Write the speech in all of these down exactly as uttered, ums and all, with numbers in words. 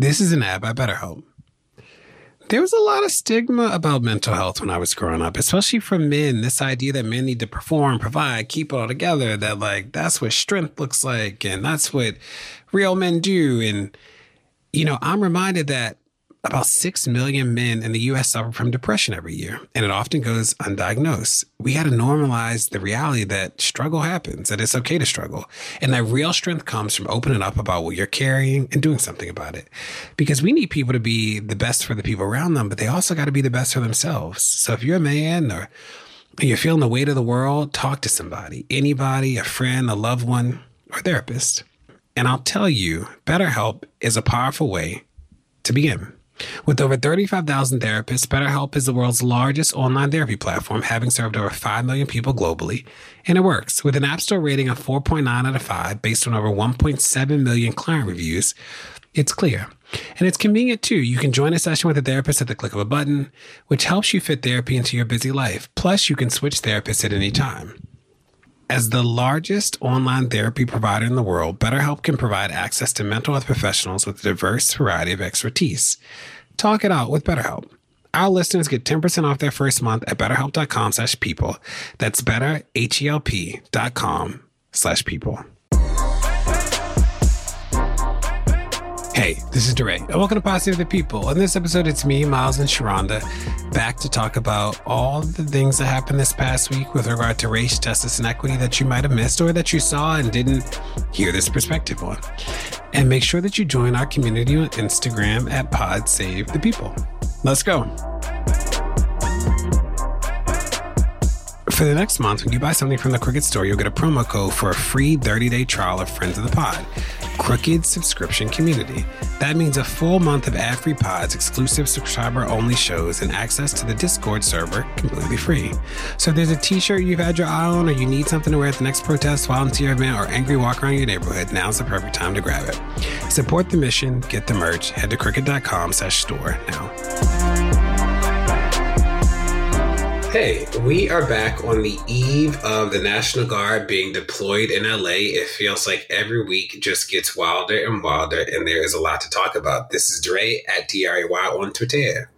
This is an ad by BetterHelp. There was a lot of stigma about mental health when I was growing up, especially from men. This idea that men need to perform, provide, keep it all together, that like that's what strength looks like and that's what real men do. And, you know, I'm reminded that about six million men in the U S suffer from depression every year, and it often goes undiagnosed. We got to normalize the reality that struggle happens, that it's okay to struggle, and that real strength comes from opening up about what you're carrying and doing something about it. Because we need people to be the best for the people around them, but they also got to be the best for themselves. So if you're a man or you're feeling the weight of the world, talk to somebody, anybody, a friend, a loved one, or a therapist. And I'll tell you, BetterHelp is a powerful way to begin. With over thirty-five thousand therapists, BetterHelp is the world's largest online therapy platform, having served over five million people globally. And it works. With an App Store rating of four point nine out of five, based on over one point seven million client reviews, it's clear. And it's convenient, too. You can join a session with a therapist at the click of a button, which helps you fit therapy into your busy life. Plus, you can switch therapists at any time. As the largest online therapy provider in the world, BetterHelp can provide access to mental health professionals with a diverse variety of expertise. Talk it out with BetterHelp. Our listeners get ten percent off their first month at betterhelp.com slash people. That's better, H-E-L-P dot com slash people. Hey, this is DeRay, and welcome to Posse of the People. In this episode, it's me, Miles, and Sharonda, back to talk about all the things that happened this past week with regard to race, justice, and equity that you might have missed or that you saw and didn't hear this perspective on. And make sure that you join our community on Instagram at Pod Save the People. Let's go. For the next month, when you buy something from the Crooked store, you'll get a promo code for a free thirty-day trial of Friends of the Pod. Crooked Subscription Community. That means a full month of ad-free pods, exclusive subscriber-only shows, and access to the Discord server completely free. So if there's a t-shirt you've had your eye on, or you need something to wear at the next protest, volunteer event, or angry walk around your neighborhood, now's the perfect time to grab it. Support the mission, get the merch, head to crooked.com slash store now. Hey, we are back on the eve of the National Guard being deployed in L A. It feels like every week just gets wilder and wilder, and there is a lot to talk about. This is Dre at D R A Y on Twitter.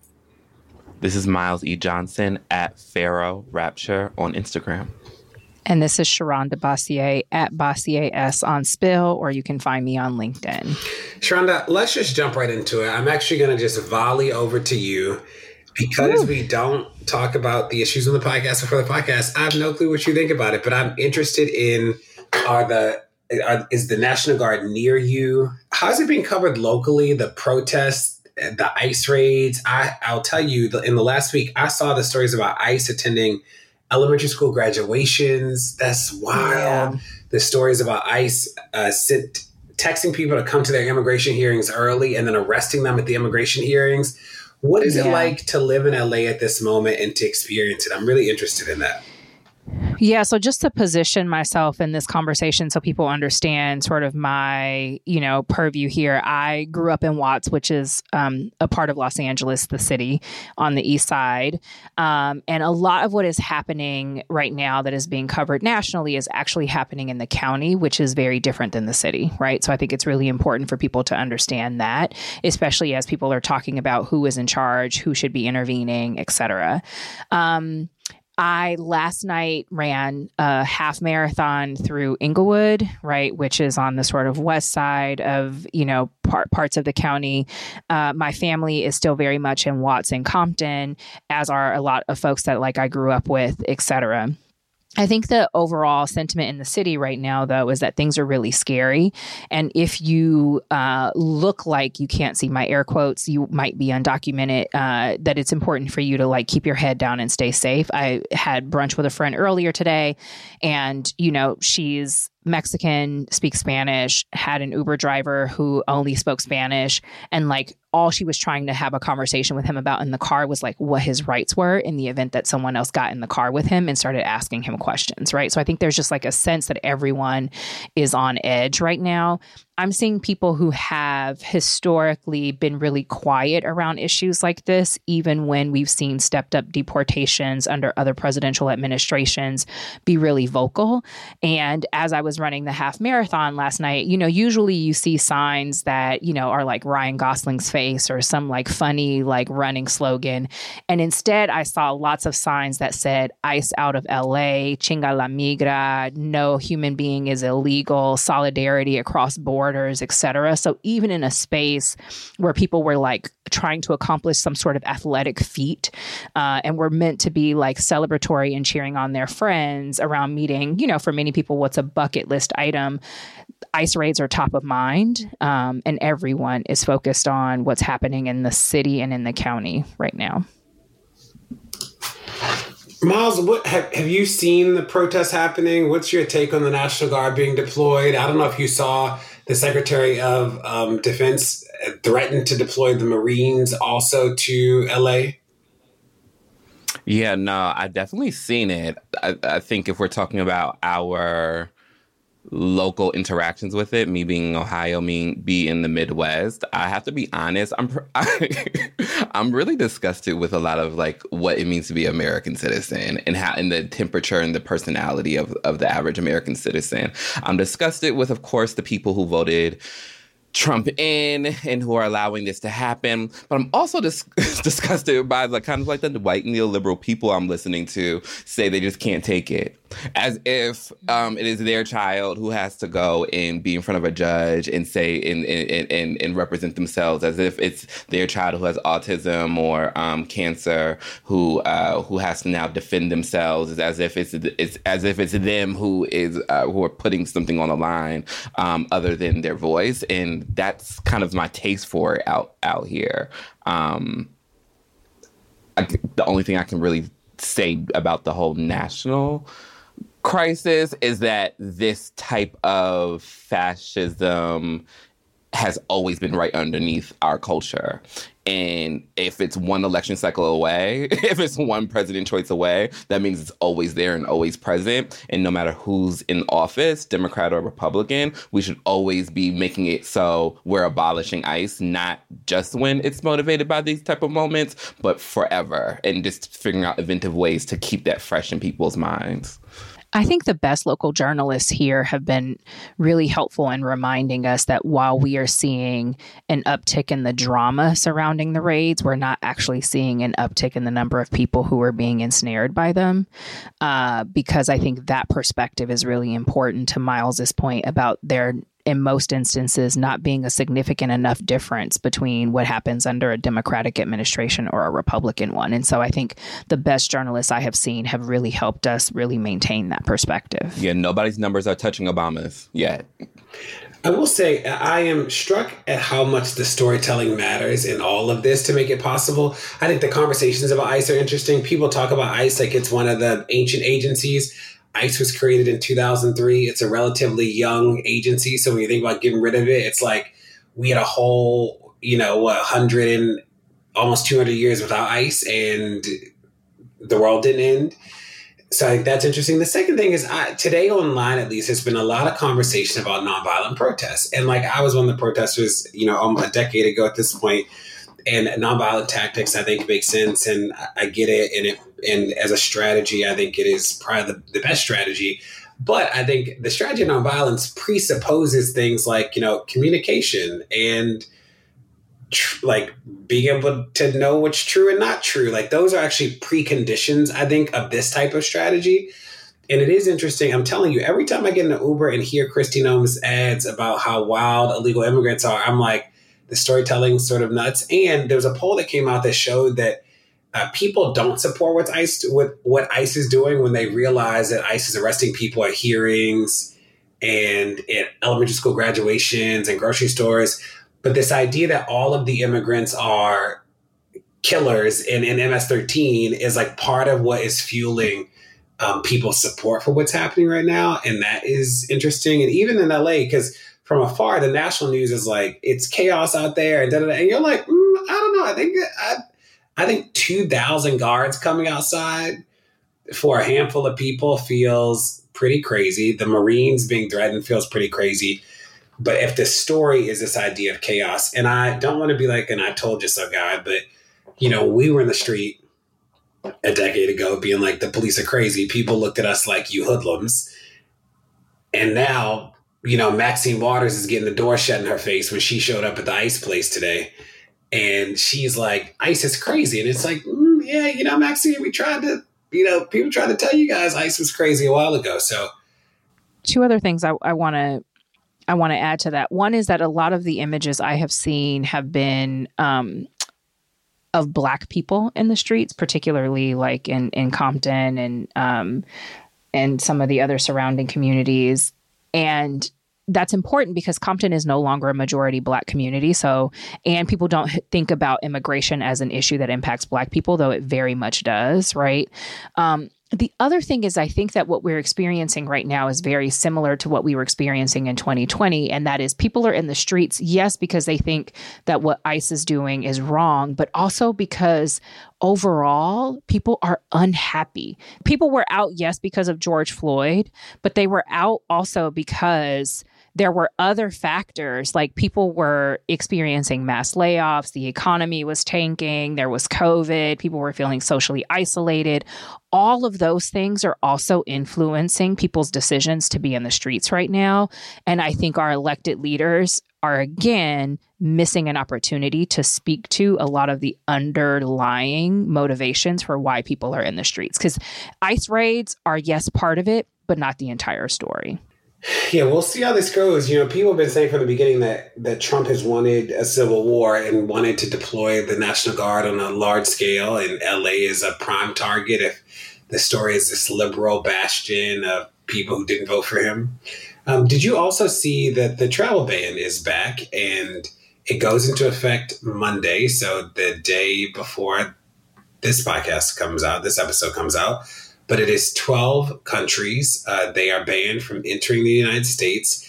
This is Miles E. Johnson at Pharaoh Rapture on Instagram. And this is Sharonda Bossier at Bossier S on Spill, or you can find me on LinkedIn. Sharonda, let's just jump right into it. I'm actually going to just volley over to you. Because Ooh. we don't talk about the issues on the podcast before the podcast, I have no clue what you think about it, but I'm interested in, are the are, is the National Guard near you? How's it being covered locally, the protests, the ICE raids? I, I'll tell you, the, in the last week, I saw the stories about ICE attending elementary school graduations. That's wild. Yeah. The stories about ICE uh, sit, texting people to come to their immigration hearings early and then arresting them at the immigration hearings. What is yeah. it like to live in L A at this moment and to experience it? I'm really interested in that. Yeah. So just to position myself in this conversation so people understand sort of my, you know, purview here. I grew up in Watts, which is um, a part of Los Angeles, the city on the east side. Um, and a lot of what is happening right now that is being covered nationally is actually happening in the county, which is very different than the city, right? So I think it's really important for people to understand that, especially as people are talking about who is in charge, who should be intervening, et cetera. Um, I last night ran a half marathon through Inglewood, right, which is on the sort of west side of, you know, part, parts of the county. Uh, my family is still very much in Watts and Compton, as are a lot of folks that like I grew up with, et cetera. I think the overall sentiment in the city right now, though, is that things are really scary. And if you uh, look like you can't see my air quotes, you might be undocumented, uh, that it's important for you to like keep your head down and stay safe. I had brunch with a friend earlier today, and, you know, she's Mexican, speaks Spanish, had an Uber driver who only spoke Spanish, and like all she was trying to have a conversation with him about in the car was like what his rights were in the event that someone else got in the car with him and started asking him questions, right? So I think there's just like a sense that everyone is on edge right now. I'm seeing people who have historically been really quiet around issues like this, even when we've seen stepped up deportations under other presidential administrations, be really vocal. And as I was running the half marathon last night, you know, usually you see signs that, you know, are like Ryan Gosling's face or some like funny, like running slogan. And instead, I saw lots of signs that said ICE out of L A, Chinga la Migra, no human being is illegal, solidarity across borders. Borders, et cetera. So even in a space where people were like trying to accomplish some sort of athletic feat uh, and were meant to be like celebratory and cheering on their friends around meeting, you know, for many people, what's a bucket list item, ICE raids are top of mind, um, and everyone is focused on what's happening in the city and in the county right now. Miles, what have, have you seen the protests happening? What's your take on the National Guard being deployed? I don't know if you saw the Secretary of um, Defense threatened to deploy the Marines also to L A. Yeah, no, I definitely seen it. I, I think if we're talking about our local interactions with it, me being in Ohio, me be in the Midwest, I have to be honest, I'm I, I'm really disgusted with a lot of like what it means to be an American citizen and how and the temperature and the personality of, of the average American citizen. I'm disgusted with, of course, the people who voted Trump in and who are allowing this to happen. But I'm also dis- disgusted by the kind of like the white neoliberal people I'm listening to say they just can't take it. As if um, it is their child who has to go and be in front of a judge and say and, and, and, and represent themselves, as if it's their child who has autism or um, cancer who uh, who has to now defend themselves. It's as if it's it's as if it's them who is uh, who are putting something on the line um, other than their voice. And that's kind of my taste for it out out here. Um, I, the only thing I can really say about the whole national crisis is that this type of fascism has always been right underneath our culture. And if it's one election cycle away, if it's one president choice away, that means it's always there and always present. And no matter who's in office, Democrat or Republican, we should always be making it so we're abolishing ICE, not just when it's motivated by these type of moments, but forever. And just figuring out inventive ways to keep that fresh in people's minds. I think the best local journalists here have been really helpful in reminding us that while we are seeing an uptick in the drama surrounding the raids, we're not actually seeing an uptick in the number of people who are being ensnared by them. Uh, because I think that perspective is really important to Miles's point about there, in most instances, not being a significant enough difference between what happens under a Democratic administration or a Republican one. And so I think the best journalists I have seen have really helped us really maintain that perspective. Yeah, nobody's numbers are touching Obama's yet. I will say I am struck at how much the storytelling matters in all of this to make it possible. I think the conversations about ICE are interesting. People talk about ICE like it's one of the ancient agencies. ICE was created in two thousand three. It's a relatively young agency. So when you think about getting rid of it, it's like we had a whole, you know, what, one hundred and almost two hundred years without ICE and the world didn't end. So I think that's interesting. The second thing is I, today online, at least, there's been a lot of conversation about nonviolent protests. And like I was one of the protesters, you know, almost a decade ago at this point. And nonviolent tactics, I think, make sense. And I get it. And it, and as a strategy, I think it is probably the, the best strategy. But I think the strategy of nonviolence presupposes things like, you know, communication and tr- like being able to know what's true and not true. Like those are actually preconditions, I think, of this type of strategy. And it is interesting. I'm telling you, every time I get in an Uber and hear Kristi Noem's ads about how wild illegal immigrants are, I'm like, the storytelling sort of nuts. And there was a poll that came out that showed that uh, people don't support what ICE, what, what ICE is doing when they realize that ICE is arresting people at hearings and at elementary school graduations and grocery stores. But this idea that all of the immigrants are killers in, in M S thirteen is like part of what is fueling um, people's support for what's happening right now. And that is interesting. And even in L A, because from afar, the national news is like, it's chaos out there. And, da, da, da. And you're like, mm, I don't know. I think I, I think two thousand guards coming outside for a handful of people feels pretty crazy. The Marines being threatened feels pretty crazy. But if the story is this idea of chaos, and I don't want to be like an I told you so guy, but, you know, we were in the street a decade ago being like, the police are crazy. People looked at us like you hoodlums. And now, you know, Maxine Waters is getting the door shut in her face when she showed up at the ICE place today. And she's like, ICE is crazy. And it's like, mm, yeah, you know, Maxine, we tried to, you know, people tried to tell you guys ICE was crazy a while ago. So two other things I, I want to I want to add to that. One is that a lot of the images I have seen have been um, of Black people in the streets, particularly like in, in Compton and um, and some of the other surrounding communities. And that's important because Compton is no longer a majority Black community. So, and people don't think about immigration as an issue that impacts Black people, though it very much does, right? Um, The other thing is, I think that what we're experiencing right now is very similar to what we were experiencing in twenty twenty. And that is people are in the streets, yes, because they think that what ICE is doing is wrong, but also because overall people are unhappy. People were out, yes, because of George Floyd, but they were out also because there were other factors, like people were experiencing mass layoffs, the economy was tanking, there was COVID, people were feeling socially isolated. All of those things are also influencing people's decisions to be in the streets right now. And I think our elected leaders are, again, missing an opportunity to speak to a lot of the underlying motivations for why people are in the streets. Because ICE raids are, yes, part of it, but not the entire story. Yeah, we'll see how this goes. You know, people have been saying from the beginning that, that Trump has wanted a civil war and wanted to deploy the National Guard on a large scale, and L A is a prime target if the story is this liberal bastion of people who didn't vote for him. Um, did you also see that the travel ban is back and it goes into effect Monday, so the day before this podcast comes out, this episode comes out? But it is twelve countries. Uh, they are banned from entering the United States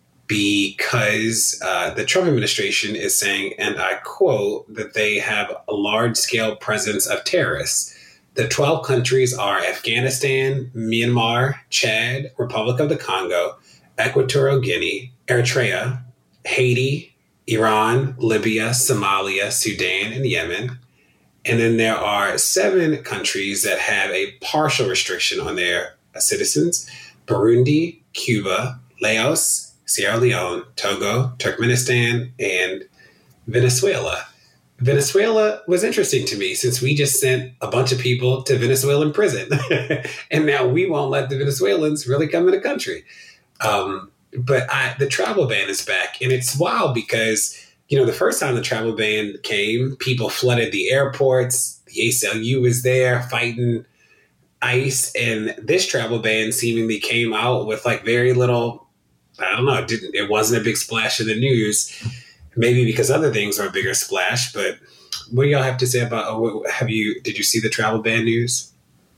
because uh, the Trump administration is saying, and I quote, that they have a large-scale presence of terrorists. The twelve countries are Afghanistan, Myanmar, Chad, Republic of the Congo, Equatorial Guinea, Eritrea, Haiti, Iran, Libya, Somalia, Sudan, and Yemen. And then there are seven countries that have a partial restriction on their citizens: Burundi, Cuba, Laos, Sierra Leone, Togo, Turkmenistan, and Venezuela. Venezuela was interesting to me since we just sent a bunch of people to Venezuelan prison. And now we won't let the Venezuelans really come in the country. Um, but I, the travel ban is back. And it's wild because, you know, the first time the travel ban came, people flooded the airports. The A C L U was there fighting ICE. And this travel ban seemingly came out with like very little, I don't know, it didn't, it wasn't a big splash in the news. Maybe because other things are a bigger splash. But what do y'all have to say about, have you, did you see the travel ban news?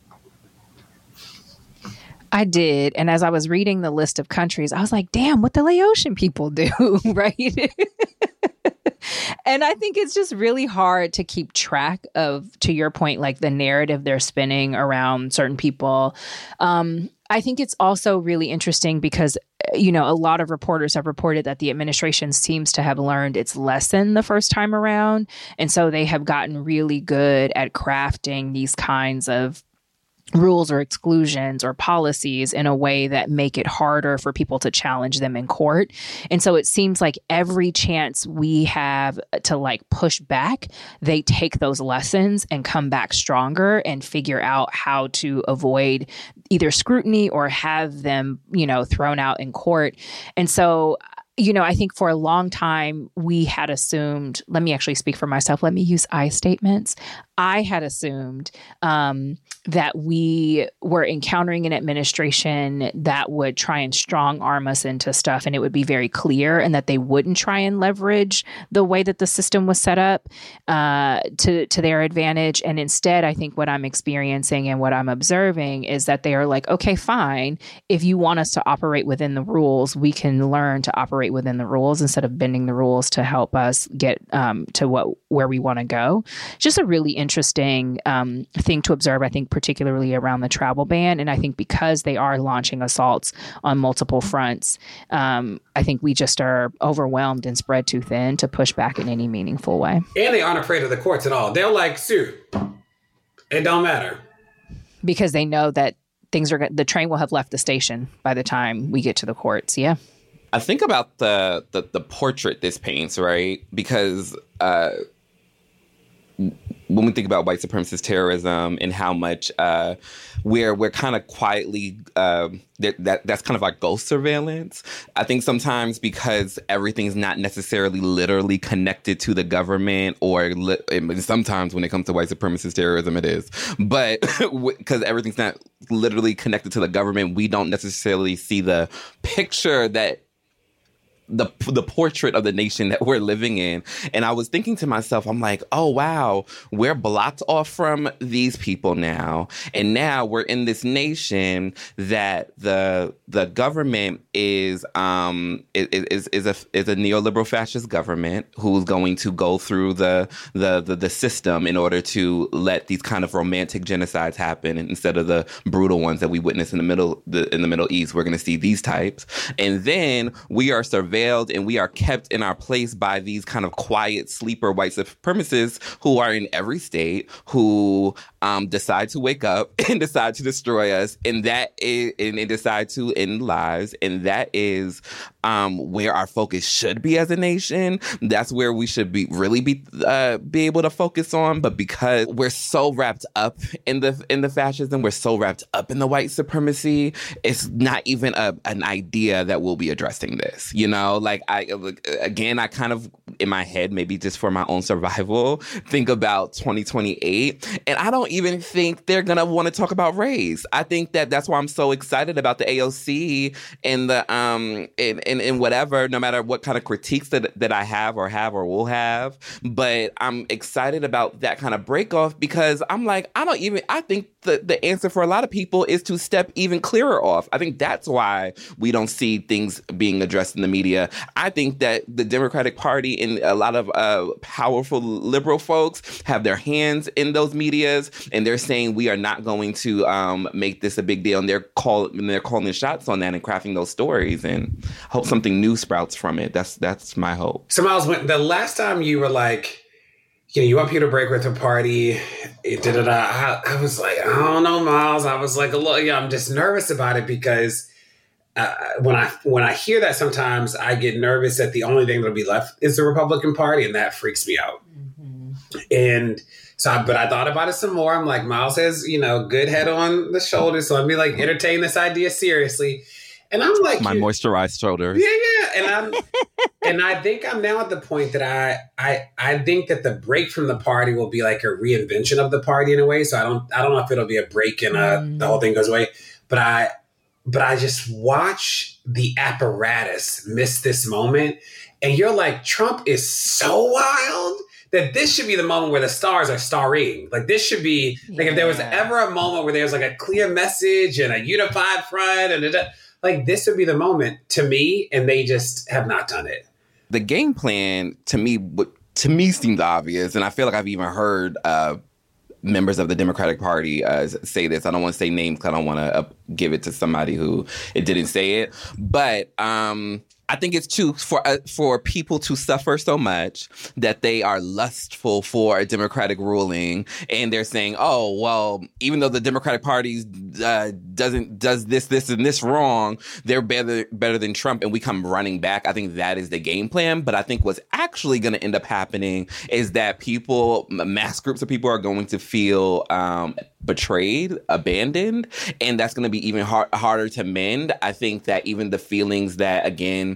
I did. And as I was reading the list of countries, I was like, damn, what the Laotian people do, right? And I think it's just really hard to keep track of, to your point, like the narrative they're spinning around certain people. Um, I think it's also really interesting because, you know, a lot of reporters have reported that the administration seems to have learned its lesson the first time around. And so they have gotten really good at crafting these kinds of rules or exclusions or policies in a way that make it harder for people to challenge them in court. And so it seems like every chance we have to like push back, they take those lessons and come back stronger and figure out how to avoid either scrutiny or have them, you know, thrown out in court. And so, you know, I think for a long time we had assumed, let me actually speak for myself. Let me use I statements. I had assumed um, that we were encountering an administration that would try and strong arm us into stuff, and it would be very clear, and that they wouldn't try and leverage the way that the system was set up uh, to, to their advantage. And instead, I think what I'm experiencing and what I'm observing is that they are like, okay, fine. If you want us to operate within the rules, we can learn to operate operate within the rules instead of bending the rules to help us get um, to what where we want to go. Just a really interesting um, thing to observe, I think, particularly around the travel ban. And I think because they are launching assaults on multiple fronts, um, I think we just are overwhelmed and spread too thin to push back in any meaningful way. And they aren't afraid of the courts at all. They'll like sue. It don't matter. Because they know that things are the train will have left the station by the time we get to the courts. Yeah. I think about the the, the portrait this paints, right? Because uh, when we think about white supremacist terrorism and how much uh, we're we're kind of quietly uh, that, that that's kind of our ghost surveillance. I think sometimes because everything's not necessarily literally connected to the government, or li- sometimes when it comes to white supremacist terrorism, it is. But because everything's not literally connected to the government, we don't necessarily see the picture that. the the portrait of the nation that we're living in. And I was thinking to myself, I'm like, oh, wow, we're blocked off from these people now. And now we're in this nation that the the government is um is is a is a neoliberal fascist government who's going to go through the the the, the system in order to let these kind of romantic genocides happen instead of the brutal ones that we witness in the middle the, in the Middle East. We're going to see these types. And then we are surveilled and we are kept in our place by these kind of quiet sleeper white supremacists who are in every state, who um, decide to wake up and decide to destroy us, and that is, and they decide to end lives, and that is um, where our focus should be as a nation. That's where we should be really be uh, be able to focus on. But because we're so wrapped up in the in the fascism, we're so wrapped up in the white supremacy, it's not even a, an idea that we'll be addressing this. You know, like I again, I kind of in my head, maybe just for my own survival, think about twenty twenty-eight, and I don't even think they're gonna want to talk about race. I think that that's why I'm so excited about the A O C and the um and, and, and whatever, no matter what kind of critiques that that I have or have or will have. But I'm excited about that kind of break off because I'm like, I don't even I think the, the answer for a lot of people is to step even clearer off. I think that's why we don't see things being addressed in the media. I think that the Democratic Party and a lot of uh, powerful liberal folks have their hands in those medias, and they're saying we are not going to um, make this a big deal. And they're call and they're calling the shots on that and crafting those stories, and hope something new sprouts from it. That's that's my hope. So Miles, when the last time you were like, you know, you want people to break with the party, da da da. I, I was like, I don't know, Miles. I was like, a little, yeah, I'm just nervous about it because. Uh, when I when I hear that, sometimes I get nervous that the only thing that'll be left is the Republican Party, and that freaks me out. Mm-hmm. And so, I, but I thought about it some more. I'm like, Miles has, you know, good head on the shoulders, so let me like entertain this idea seriously. And I'm like, my moisturized shoulder. Yeah, yeah. And I'm and I think I'm now at the point that I I I think that the break from the party will be like a reinvention of the party in a way. So I don't I don't know if it'll be a break and uh, mm. the whole thing goes away, but I. But I just watch the apparatus miss this moment. And you're like, Trump is so wild that this should be the moment where the stars are starring. Like this should be, like yeah. if there was ever a moment where there's like a clear message and a unified front, and a, like this would be the moment to me. And they just have not done it. The game plan to me, to me seems obvious. And I feel like I've even heard uh, members of the Democratic Party uh, say this. I don't want to say names because I don't want to uh, give it to somebody who it didn't say it. But um, I think it's true for uh, for people to suffer so much that they are lustful for a Democratic ruling, and they're saying, "Oh, well, even though the Democratic Party uh, doesn't does this, this, and this wrong, they're better better than Trump," and we come running back. I think that is the game plan. But I think what's actually going to end up happening is that people, mass groups of people, are going to feel um, betrayed, abandoned, and that's going to be even hard, harder to mend. I think that even the feelings that, again,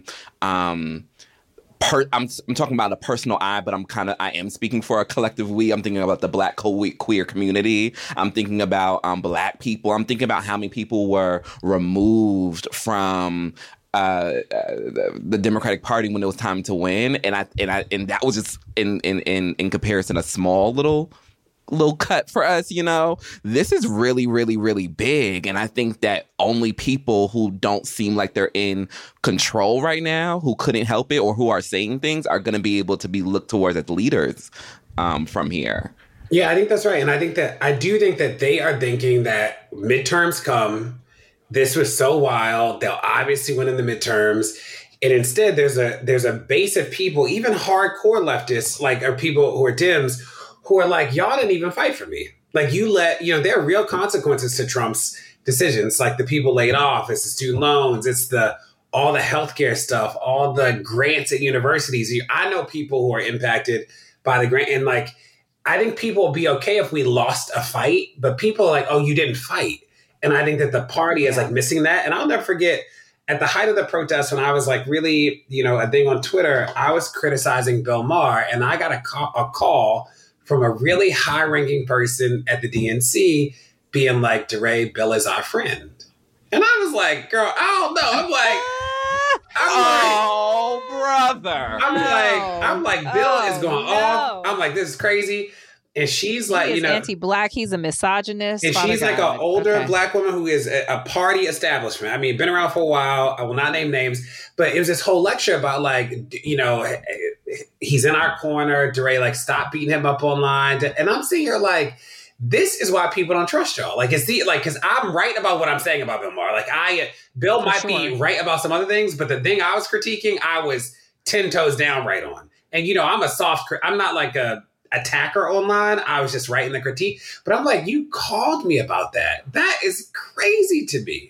um, per, I'm, I'm talking about a personal I, but I'm kind of, I am speaking for a collective we. I'm thinking about the Black co- queer community. I'm thinking about um, Black people. I'm thinking about how many people were removed from Uh, the, the Democratic Party when it was time to win, and I and I and that was just in in in, in comparison a small little little cut for us, you know. This is really, really, really big. And I think that only people who don't seem like they're in control right now, who couldn't help it or who are saying things, are going to be able to be looked towards as leaders um, from here. Yeah, I think that's right. And I think that I do think that they are thinking that midterms come. This was so wild. They'll obviously win in the midterms. And instead, there's a there's a base of people, even hardcore leftists, like or people who are Dems, who are like, y'all didn't even fight for me. Like you let, you know, there are real consequences to Trump's decisions, like the people laid off, it's the student loans, it's the all the healthcare stuff, all the grants at universities. I know people who are impacted by the grant. And like, I think people will be okay if we lost a fight, but people are like, oh, you didn't fight. And I think that the party yeah. is like missing that. And I'll never forget at the height of the protest, when I was like really, you know, a thing on Twitter, I was criticizing Bill Maher, and I got a call, a call from a really high-ranking person at the D N C being like, DeRay, Bill is our friend. And I was like, girl, I don't know. I'm like, I'm oh, like, brother. I'm no. like, I'm like, Bill oh, is going no. off. I'm like, this is crazy. And she's like, he is you know, anti-black. He's a misogynist. and Father she's like God. an older okay. black woman who is a, a party establishment. I mean, been around for a while. I will not name names, but it was this whole lecture about like, you know, he's in our corner. DeRay, like, stop beating him up online. And I'm sitting here like, this is why people don't trust y'all. Like, it's the like, because I'm right about what I'm saying about Bill Maher. Like, I Bill for might sure. be right about some other things, but the thing I was critiquing, I was ten toes down right on. And you know, I'm a soft. I'm not like a attacker online. I was just writing the critique, but I'm like, you called me about that. That is crazy to me.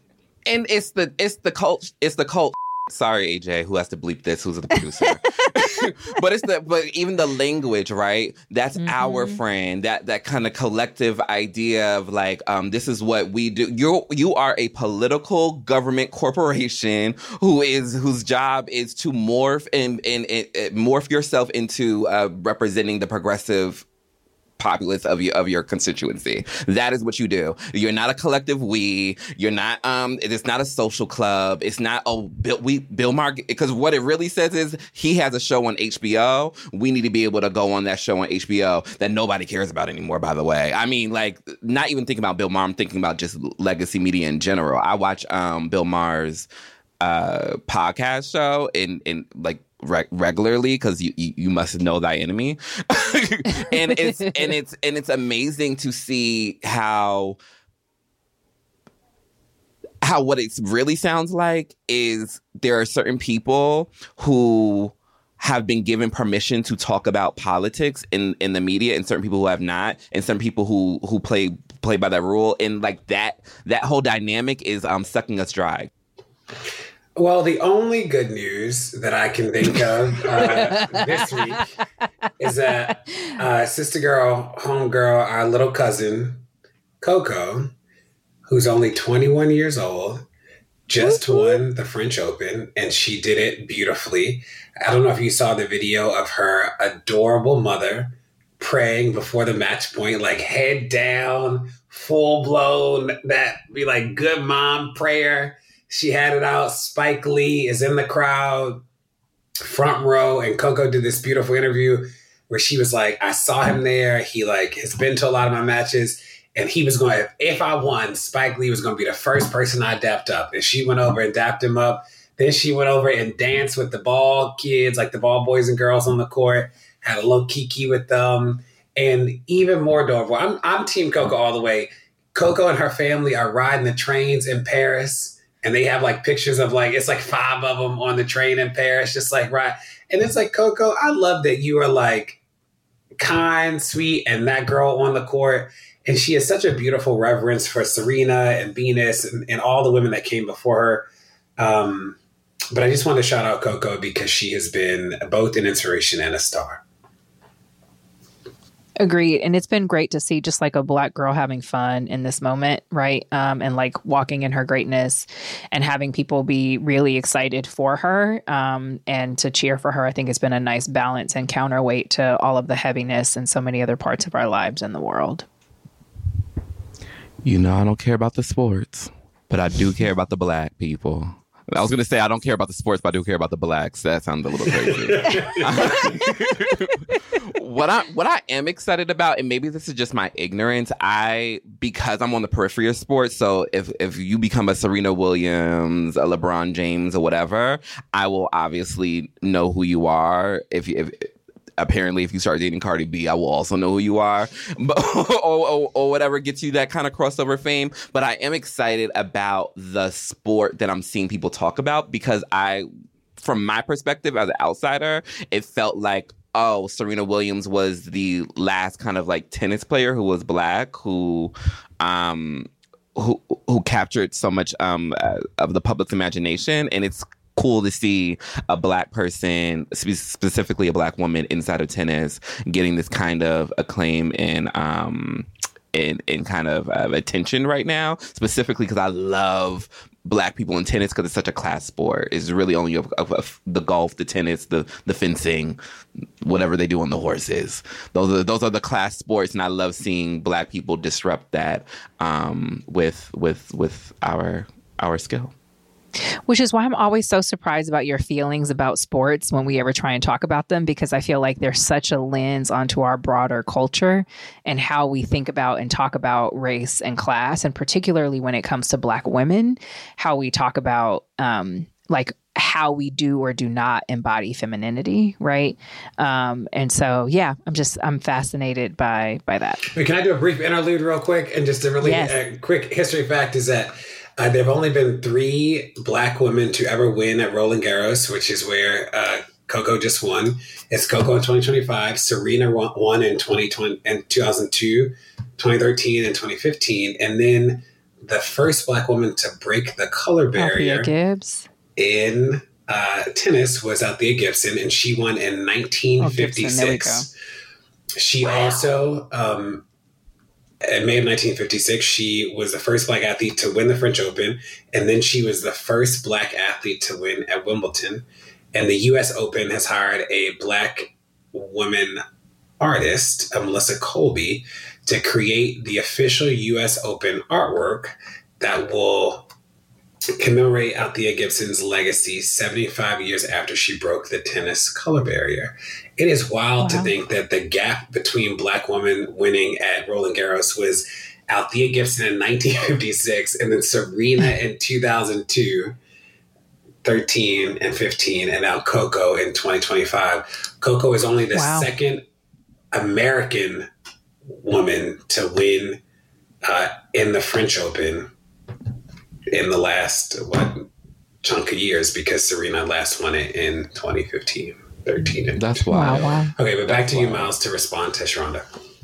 And it's the it's the cult. It's the cult. Sorry, A J, who has to bleep this? Who's the producer? But it's the but even the language, right? That's mm-hmm. our friend. That that kind of collective idea of like, um, this is what we do. You you are a political government corporation who is whose job is to morph and and, and, and morph yourself into uh, representing the progressive populace of your of your constituency. That is what you do. You're not a collective we. You're not. Um. It's not a social club. It's not. Oh, Bill. We Bill Maher. Because what it really says is he has a show on H B O. We need to be able to go on that show on H B O that nobody cares about anymore. By the way, I mean, like, not even thinking about Bill Maher. I'm thinking about just legacy media in general. I watch um Bill Maher's uh podcast show in in like. Re- regularly because you, you you must know thy enemy. and it's and it's and it's amazing to see how how what it really sounds like is there are certain people who have been given permission to talk about politics in, in the media, and certain people who have not, and some people who who play play by that rule, and like that that whole dynamic is um sucking us dry. Well, the only good news that I can think of uh, this week is that uh, sister girl, homegirl, our little cousin, Coco, who's only twenty-one years old, just won the French Open, and she did it beautifully. I don't know if you saw the video of her adorable mother praying before the match point, like head down, full blown, that be like good mom prayer. She had it out. Spike Lee is in the crowd, front row, and Coco did this beautiful interview where she was like, I saw him there. He like has been to a lot of my matches, and he was going, if I won, Spike Lee was going to be the first person I dapped up. And she went over and dapped him up. Then she went over and danced with the ball kids, like the ball boys and girls on the court, had a little kiki with them. And even more adorable, I'm, I'm Team Coco all the way. Coco and her family are riding the trains in Paris. And they have like pictures of like, it's like five of them on the train in Paris, just like, right. And it's like, Coco, I love that you are like kind, sweet, and that girl on the court. And she has such a beautiful reverence for Serena and Venus and, and all the women that came before her. Um, but I just want to shout out Coco because she has been both an inspiration and a star. Agreed. And it's been great to see just like a Black girl having fun in this moment, right? Um, and like walking in her greatness and having people be really excited for her um, and to cheer for her. I think it's been a nice balance and counterweight to all of the heaviness and so many other parts of our lives in the world. You know, I don't care about the sports, but I do care about the Black people. I was going to say I don't care about the sports, but I do care about the Blacks. That sounds a little crazy. what I what I am excited about, and maybe this is just my ignorance, I because I'm on the periphery of sports. So if if you become a Serena Williams, a LeBron James, or whatever, I will obviously know who you are. If if apparently if you start dating Cardi B, I will also know who you are, but, or, or, or whatever gets you that kind of crossover fame. But I am excited about the sport that I'm seeing people talk about, because I, from my perspective as an outsider, it felt like, oh, Serena Williams was the last kind of like tennis player who was Black, who um, who who captured so much um, uh, of the public's imagination. And it's cool to see a Black person, specifically a Black woman inside of tennis, getting this kind of acclaim and um, and, and kind of uh, attention right now, specifically because I love Black people in tennis because it's such a class sport. It's really only of, of, of the golf, the tennis, the the fencing, whatever they do on the horses. Those are those are the class sports, and I love seeing Black people disrupt that um, with with with our our skill. Which is why I'm always so surprised about your feelings about sports when we ever try and talk about them, because I feel like there's such a lens onto our broader culture and how we think about and talk about race and class, and particularly when it comes to Black women, how we talk about um, like how we do or do not embody femininity, right? Um, and so, yeah, I'm just I'm fascinated by by that. Wait, can I do a brief interlude real quick? And just a really yes. uh, quick history fact is that Uh, there have only been three Black women to ever win at Roland Garros, which is where uh, Coco just won. It's Coco in twenty twenty-five. Serena won, won in twenty twenty and two thousand two, twenty thirteen, and twenty fifteen. And then the first Black woman to break the color barrier Althea Gibbs. in uh, tennis was Althea Gibson, and she won in nineteen fifty-six. Oh, Gibson, there we go. She wow. also... Um, In May of nineteen fifty-six, she was the first Black athlete to win the French Open, and then she was the first Black athlete to win at Wimbledon. And the U S Open has hired a Black woman artist, Melissa Colby, to create the official U S Open artwork that will commemorate Althea Gibson's legacy seventy-five years after she broke the tennis color barrier. It is wild wow. to think that the gap between Black women winning at Roland Garros was Althea Gibson in nineteen fifty-six and then Serena in two thousand two, thirteen, and fifteen, and now Coco in twenty twenty-five. Coco is only the wow. second American woman to win uh, in the French Open in the last what chunk of years, because Serena last won it in twenty fifteen, thirteen. And That's wild. Wow, wow. Okay, but back That's to you, wild. Miles, to respond to Sharonda.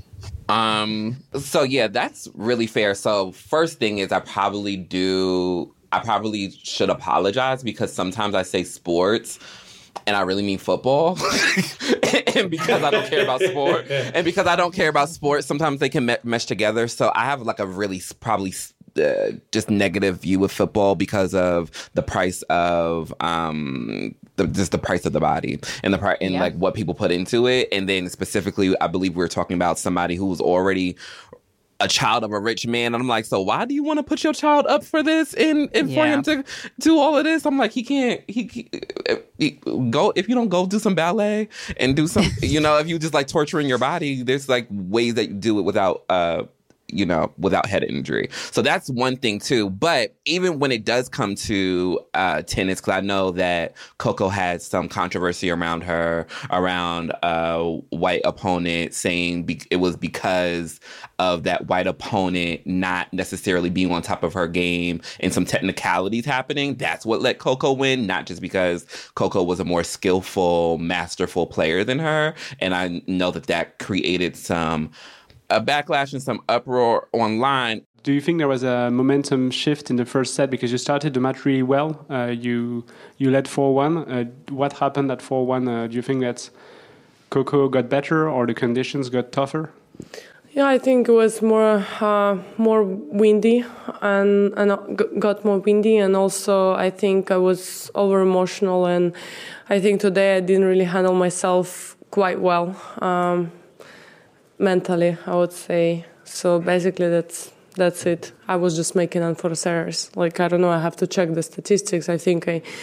Um. So yeah, that's really fair. So first thing is, I probably do. I probably should apologize because sometimes I say sports, and I really mean football. And because I don't care about sport, and because I don't care about sports, sometimes they can me- mesh together. So I have like a really probably. Uh, just negative view of football because of the price of um the, just the price of the body and the pri- and yeah. like what people put into it. And then specifically, I believe we were talking about somebody who was already a child of a rich man, and I'm like, so why do you want to put your child up for this and, and yeah. for him to do all of this? I'm like, he can't he, he, he go if you don't go do some ballet and do some you know, if you just like torturing your body, there's like ways that you do it without uh you know, without head injury. So that's one thing too. But even when it does come to uh, tennis, because I know that Coco had some controversy around her, around a white opponent saying be- it was because of that white opponent not necessarily being on top of her game and some technicalities happening. That's what let Coco win, not just because Coco was a more skillful, masterful player than her. And I know that that created some a backlash and some uproar online. Do you think there was a momentum shift in the first set because you started the match really well? Uh, you you led four one. Uh, what happened at four one? Uh, do you think that Coco got better or the conditions got tougher? Yeah, I think it was more uh, more windy and, and got more windy, and also I think I was over emotional, and I think today I didn't really handle myself quite well. Um, mentally, I would say. So basically that's that's it. I was just making unforced errors. Like, I don't know, I have to check the statistics. I think I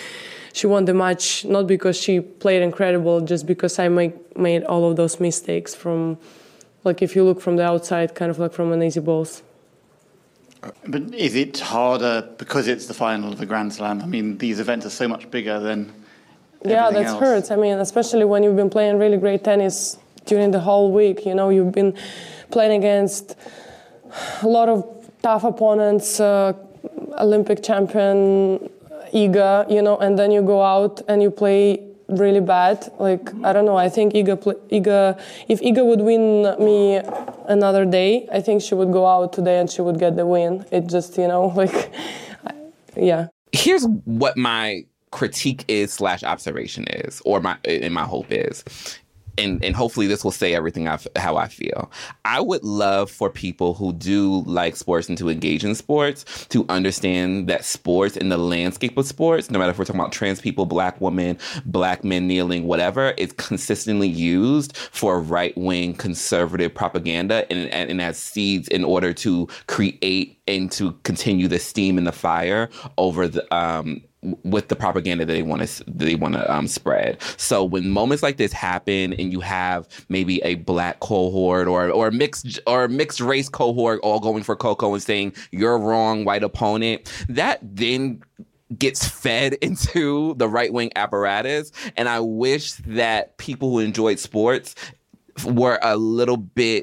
she won the match, not because she played incredible, just because I make, made all of those mistakes from, like if you look from the outside, kind of like from an easy balls. But is it harder because it's the final of the Grand Slam? I mean, these events are so much bigger than yeah, that else. hurts. I mean, especially when you've been playing really great tennis during the whole week. You know, you've been playing against a lot of tough opponents, uh, Olympic champion Iga, you know, and then you go out and you play really bad. Like, I don't know, I think Iga, play, Iga, if Iga would win me another day, I think she would go out today and she would get the win. It just, you know, like, yeah. Here's what my critique is slash observation is, or my and my hope is. And, and hopefully this will say everything I've, how I feel. I would love for people who do like sports and to engage in sports to understand that sports and the landscape of sports, no matter if we're talking about trans people, black women, black men kneeling, whatever, is consistently used for right-wing conservative propaganda and, and, and as seeds in order to create and to continue the steam and the fire over the um with the propaganda that they want to they want to um, spread. So when moments like this happen, and you have maybe a black cohort or or mixed or mixed race cohort all going for Coco and saying you're wrong, white opponent, that then gets fed into the right wing apparatus. And I wish that people who enjoyed sports were a little bit.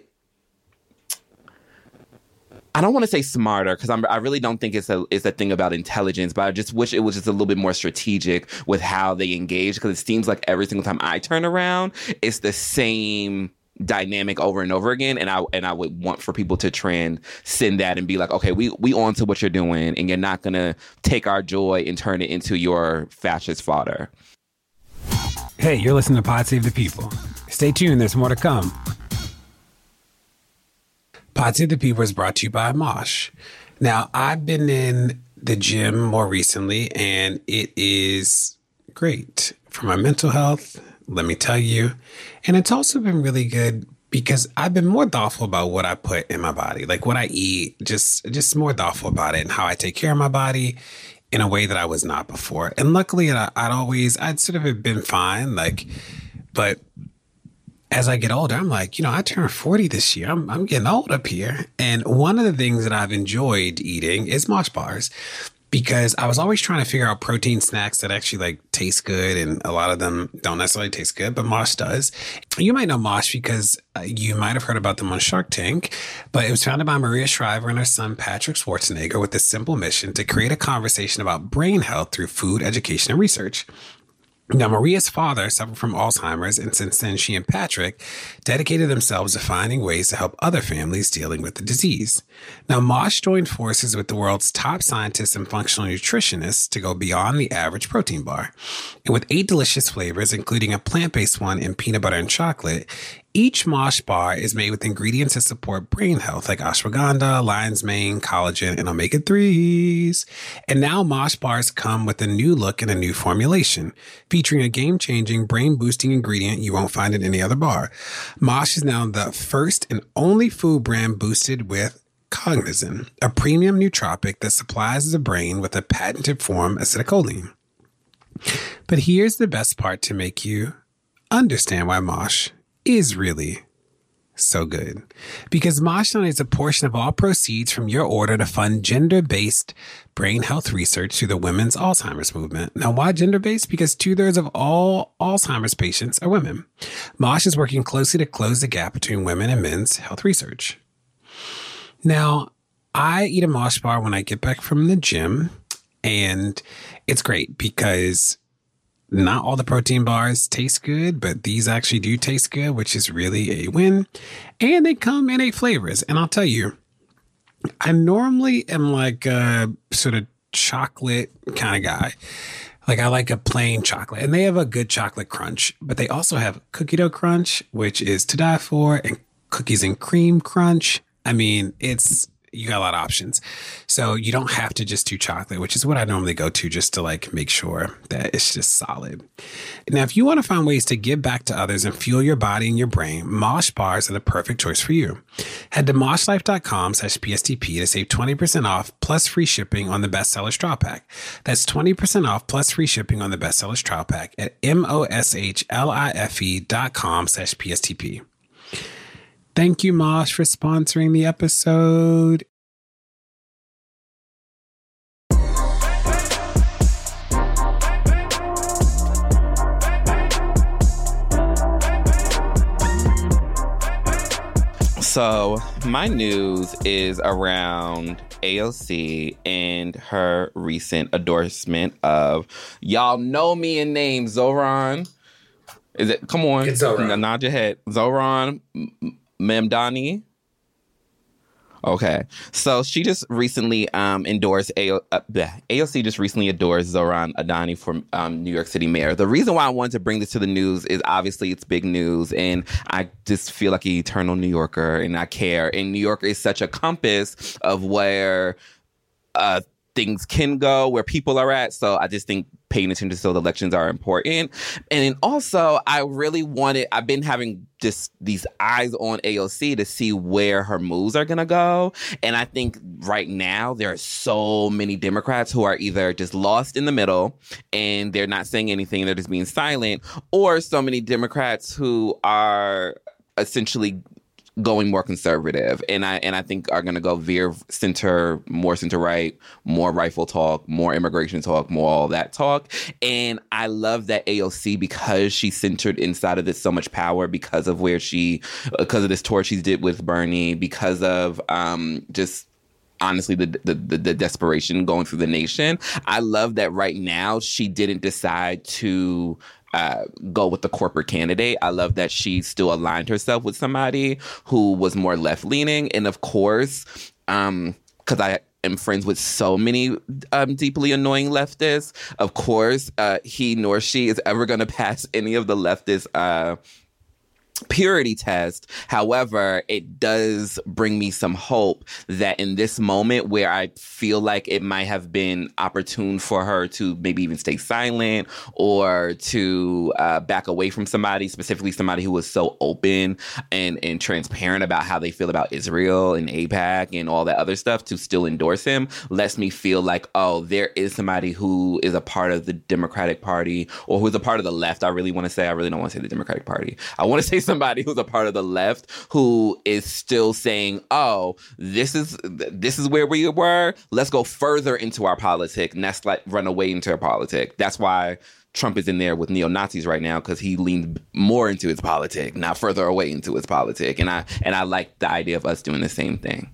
I don't want to say smarter because I'm I really don't think it's a it's a thing about intelligence, but I just wish it was just a little bit more strategic with how they engage, because it seems like every single time I turn around, it's the same dynamic over and over again. And I and I would want for people to transcend that and be like, okay, we we on to what you're doing, and you're not gonna take our joy and turn it into your fascist fodder. Hey, you're listening to Pod Save the People. Stay tuned, there's more to come. Pod Save the People is brought to you by Mosh. Now, I've been in the gym more recently, and it is great for my mental health, let me tell you. And it's also been really good because I've been more thoughtful about what I put in my body, like what I eat, just, just more thoughtful about it and how I take care of my body in a way that I was not before. And luckily, I, I'd always, I'd sort of been fine, like, but as I get older, I'm like, you know, I turned forty this year. I'm, I'm getting old up here. And one of the things that I've enjoyed eating is Mosh bars, because I was always trying to figure out protein snacks that actually like taste good. And a lot of them don't necessarily taste good, but Mosh does. You might know Mosh because uh, you might have heard about them on Shark Tank, but it was founded by Maria Shriver and her son, Patrick Schwarzenegger, with the simple mission to create a conversation about brain health through food, education, and research. Now, Maria's father suffered from Alzheimer's, and since then, she and Patrick dedicated themselves to finding ways to help other families dealing with the disease. Now, Mosh joined forces with the world's top scientists and functional nutritionists to go beyond the average protein bar. And with eight delicious flavors, including a plant-based one in peanut butter and chocolate, each Mosh bar is made with ingredients that support brain health, like ashwagandha, lion's mane, collagen, and omega threes. And now Mosh bars come with a new look and a new formulation, featuring a game-changing, brain-boosting ingredient you won't find in any other bar. Mosh is now the first and only food brand boosted with Cognizin, a premium nootropic that supplies the brain with a patented form acetylcholine. But here's the best part to make you understand why Mosh is really so good. Because Mosh donates a portion of all proceeds from your order to fund gender-based brain health research through the Women's Alzheimer's Movement. Now, why gender-based? Because two-thirds of all Alzheimer's patients are women. Mosh is working closely to close the gap between women and men's health research. Now, I eat a Mosh bar when I get back from the gym, and it's great because not all the protein bars taste good, but these actually do taste good, which is really a win. And they come in eight flavors. And I'll tell you, I normally am like a sort of chocolate kind of guy. Like I like a plain chocolate, and they have a good chocolate crunch, but they also have cookie dough crunch, which is to die for, and cookies and cream crunch. I mean, it's, you got a lot of options. So you don't have to just do chocolate, which is what I normally go to just to like make sure that it's just solid. Now, if you want to find ways to give back to others and fuel your body and your brain, Mosh bars are the perfect choice for you. Head to moshlife.com slash PSTP to save twenty percent off plus free shipping on the Bestseller Straw Pack. That's twenty percent off plus free shipping on the Bestseller Straw Pack at M-O-S-H-L-I-F-E dot com slash PSTP. Thank you, Mosh, for sponsoring the episode. So my news is around A O C and her recent endorsement of, y'all know me and name, Zohran. Is it? Come on. It's Zohran. Nod your head. Zohran Mamdani. Okay. So she just recently um, endorsed, A O- uh, A O C just recently endorsed Zohran Adani for um, New York City mayor. The reason why I wanted to bring this to the news is obviously it's big news, and I just feel like an eternal New Yorker, and I care. And New York is such a compass of where uh, things can go, where people are at. So I just think paying attention to those elections are important. And then also, I really wanted, I've been having just these eyes on A O C to see where her moves are going to go. And I think right now there are so many Democrats who are either just lost in the middle and they're not saying anything, they're just being silent, or so many Democrats who are essentially going more conservative, and I and I think are going to go veer center, more center right, more rifle talk, more immigration talk, more all that talk. And I love that A O C, because she's centered inside of this so much power, because of where she, because of this tour she did with Bernie, because of um, just honestly the, the the the desperation going through the nation. I love that right now she didn't decide to Uh, go with the corporate candidate. I love that she still aligned herself with somebody who was more left-leaning. And of course, um, because I am friends with so many um, deeply annoying leftists, of course, uh, he nor she is ever going to pass any of the leftist uh purity test. However, it does bring me some hope that in this moment where I feel like it might have been opportune for her to maybe even stay silent or to uh, back away from somebody, specifically somebody who was so open and, and transparent about how they feel about Israel and AIPAC and all that other stuff, to still endorse him, lets me feel like, oh, there is somebody who is a part of the Democratic Party, or who's a part of the left. I really want to say, I really don't want to say the Democratic Party. I want to say somebody who's a part of the left who is still saying, oh, this is this is where we were. Let's go further into our politic, and that's like run away into our politic. That's why Trump is in there with neo-Nazis right now, because he leaned more into his politic, not further away into his politic. And I and I like the idea of us doing the same thing.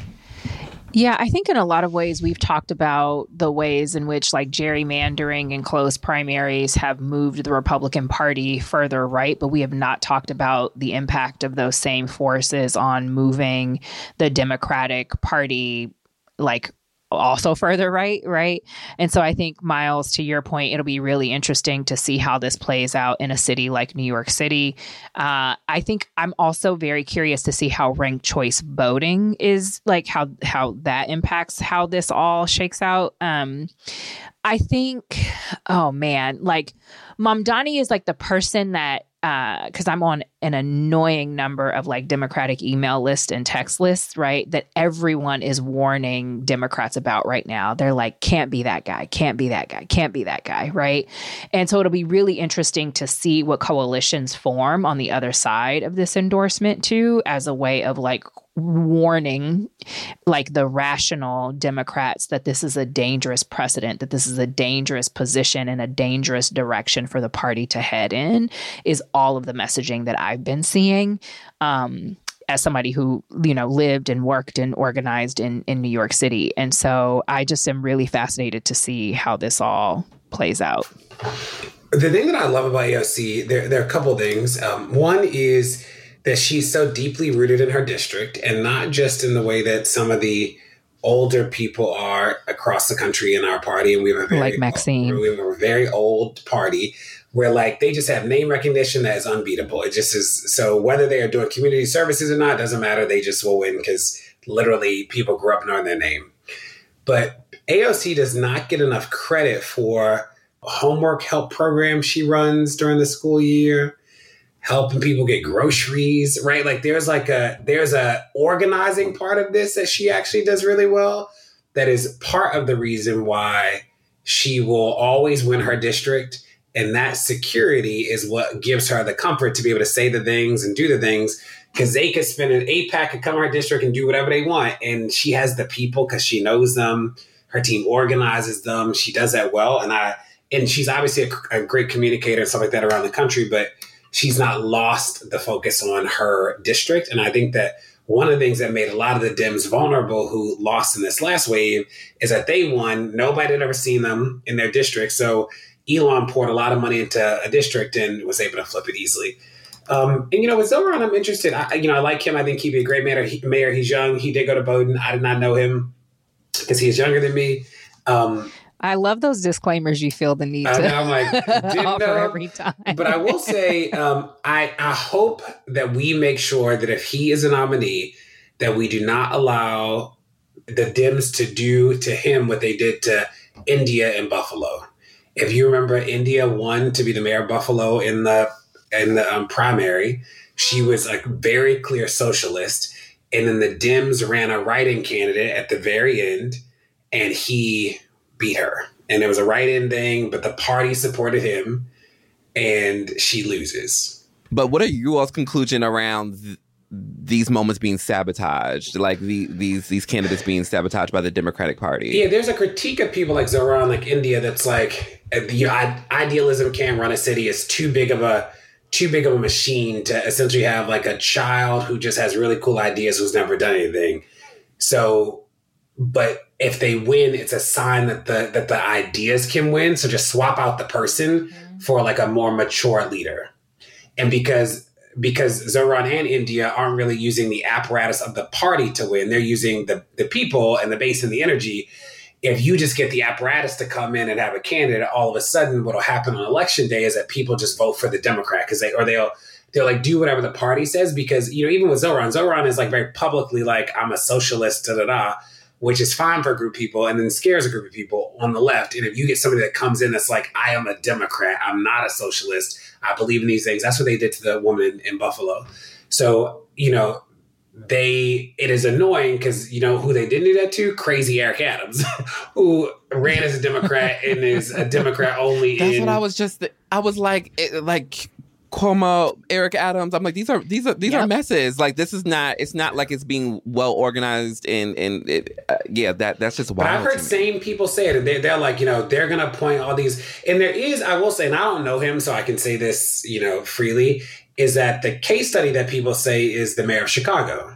Yeah, I think in a lot of ways we've talked about the ways in which like gerrymandering and close primaries have moved the Republican Party further right, but we have not talked about the impact of those same forces on moving the Democratic Party like also further right, right? And so I think, Miles, to your point, it'll be really interesting to see how this plays out in a city like New York City. Uh, I think I'm also very curious to see how ranked choice voting is, like how how that impacts how this all shakes out. Um, I think, oh man, like Mamdani is like the person that, because uh, I'm on an annoying number of like Democratic email lists and text lists, right, that everyone is warning Democrats about right now. They're like, can't be that guy, can't be that guy, can't be that guy, right? And so it'll be really interesting to see what coalitions form on the other side of this endorsement too, as a way of like warning like the rational Democrats that this is a dangerous precedent, that this is a dangerous position and a dangerous direction for the party to head in, is all of the messaging that I've been seeing um, as somebody who, you know, lived and worked and organized in, in New York City. And so I just am really fascinated to see how this all plays out. The thing that I love about A O C, there, there are a couple of things. Um, one is that she's so deeply rooted in her district, and not just in the way that some of the older people are across the country in our party. And we have a very, like Maxine. Old, we have a very old party where like they just have name recognition that is unbeatable. It just is. So whether they are doing community services or not, doesn't matter. They just will win because literally people grew up knowing their name. But A O C does not get enough credit for homework help programs she runs during the school year, helping people get groceries, right? Like there's like a, there's a organizing part of this that she actually does really well. That is part of the reason why she will always win her district. And that security is what gives her the comfort to be able to say the things and do the things, because they could spend an eight pack and come to her district and do whatever they want. And she has the people because she knows them. Her team organizes them. She does that well. And I, and she's obviously a, a great communicator and stuff like that around the country, but she's not lost the focus on her district. And I think that one of the things that made a lot of the Dems vulnerable who lost in this last wave is that they won. Nobody had ever seen them in their district. So Elon poured a lot of money into a district and was able to flip it easily. Um, and, you know, with Zoran, I'm interested. I, you know, I like him. I think he'd be a great mayor. He, mayor. He's young. He did go to Bowdoin. I did not know him because he's younger than me. Um, I love those disclaimers you feel the need to know, I'm like, didn't offer know. every time. But I will say, um, I, I hope that we make sure that if he is a nominee, that we do not allow the Dems to do to him what they did to India and Buffalo. If you remember, India won to be the mayor of Buffalo in the in the um, primary. She was a very clear socialist. And then the Dems ran a write-in candidate at the very end, and he beat her. And it was a write-in thing, but the party supported him, and she loses. But what are you all's conclusion around th- these moments being sabotaged, like the, these these candidates being sabotaged by the Democratic Party? Yeah, there's a critique of people like Zoran, like India, that's like, you know, idealism can't run a city. It's too big of a too big of a machine to essentially have like a child who just has really cool ideas who's never done anything. So, but if they win, it's a sign that the that the ideas can win. So just swap out the person mm-hmm. for like a more mature leader. And because because Zoran and India aren't really using the apparatus of the party to win, they're using the the people and the base and the energy. If you just get the apparatus to come in and have a candidate, all of a sudden what'll happen on election day is that people just vote for the Democrat because they or they'll they'll like do whatever the party says, because, you know, even with Zoran, Zoran is like very publicly like, I'm a socialist, da da da, which is fine for a group of people and then scares a group of people on the left. And if you get somebody that comes in that's like, I am a Democrat, I'm not a socialist, I believe in these things. That's what they did to the woman in Buffalo. So, you know, they, it is annoying because, you know, who they didn't do that to? Crazy Eric Adams, who ran as a Democrat and is a Democrat only. That's in, what I was just, I was like, it, like Cuomo, Eric Adams. I'm like, these are, these are, these yep. are messes. Like, this is not, it's not like it's being well organized and, and it, uh, yeah, that, that's just wild. But I've heard same people say it. And they're, they're like, you know, they're going to point all these, and there is, I will say, and I don't know him, so I can say this, you know, freely, is that the case study that people say is the mayor of Chicago.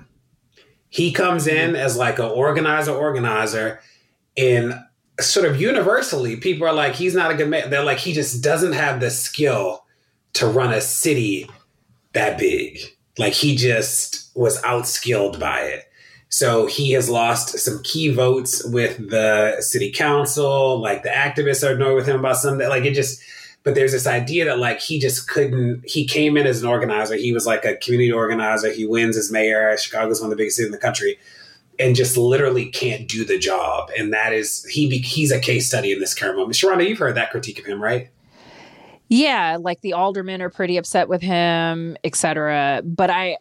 He comes in as like an organizer, organizer, and sort of universally, people are like, he's not a good mayor. They're like, he just doesn't have the skill to run a city that big. Like, he just was outskilled by it. So he has lost some key votes with the city council. Like, the activists are annoyed with him about something. Like, it just... But there's this idea that like he just couldn't, he came in as an organizer. He was like a community organizer. He wins as mayor. Chicago's one of the biggest cities in the country and just literally can't do the job. And that is, he be, he's a case study in this current moment. Sharonda, you've heard that critique of him, right? Yeah, like the aldermen are pretty upset with him, et cetera. But I,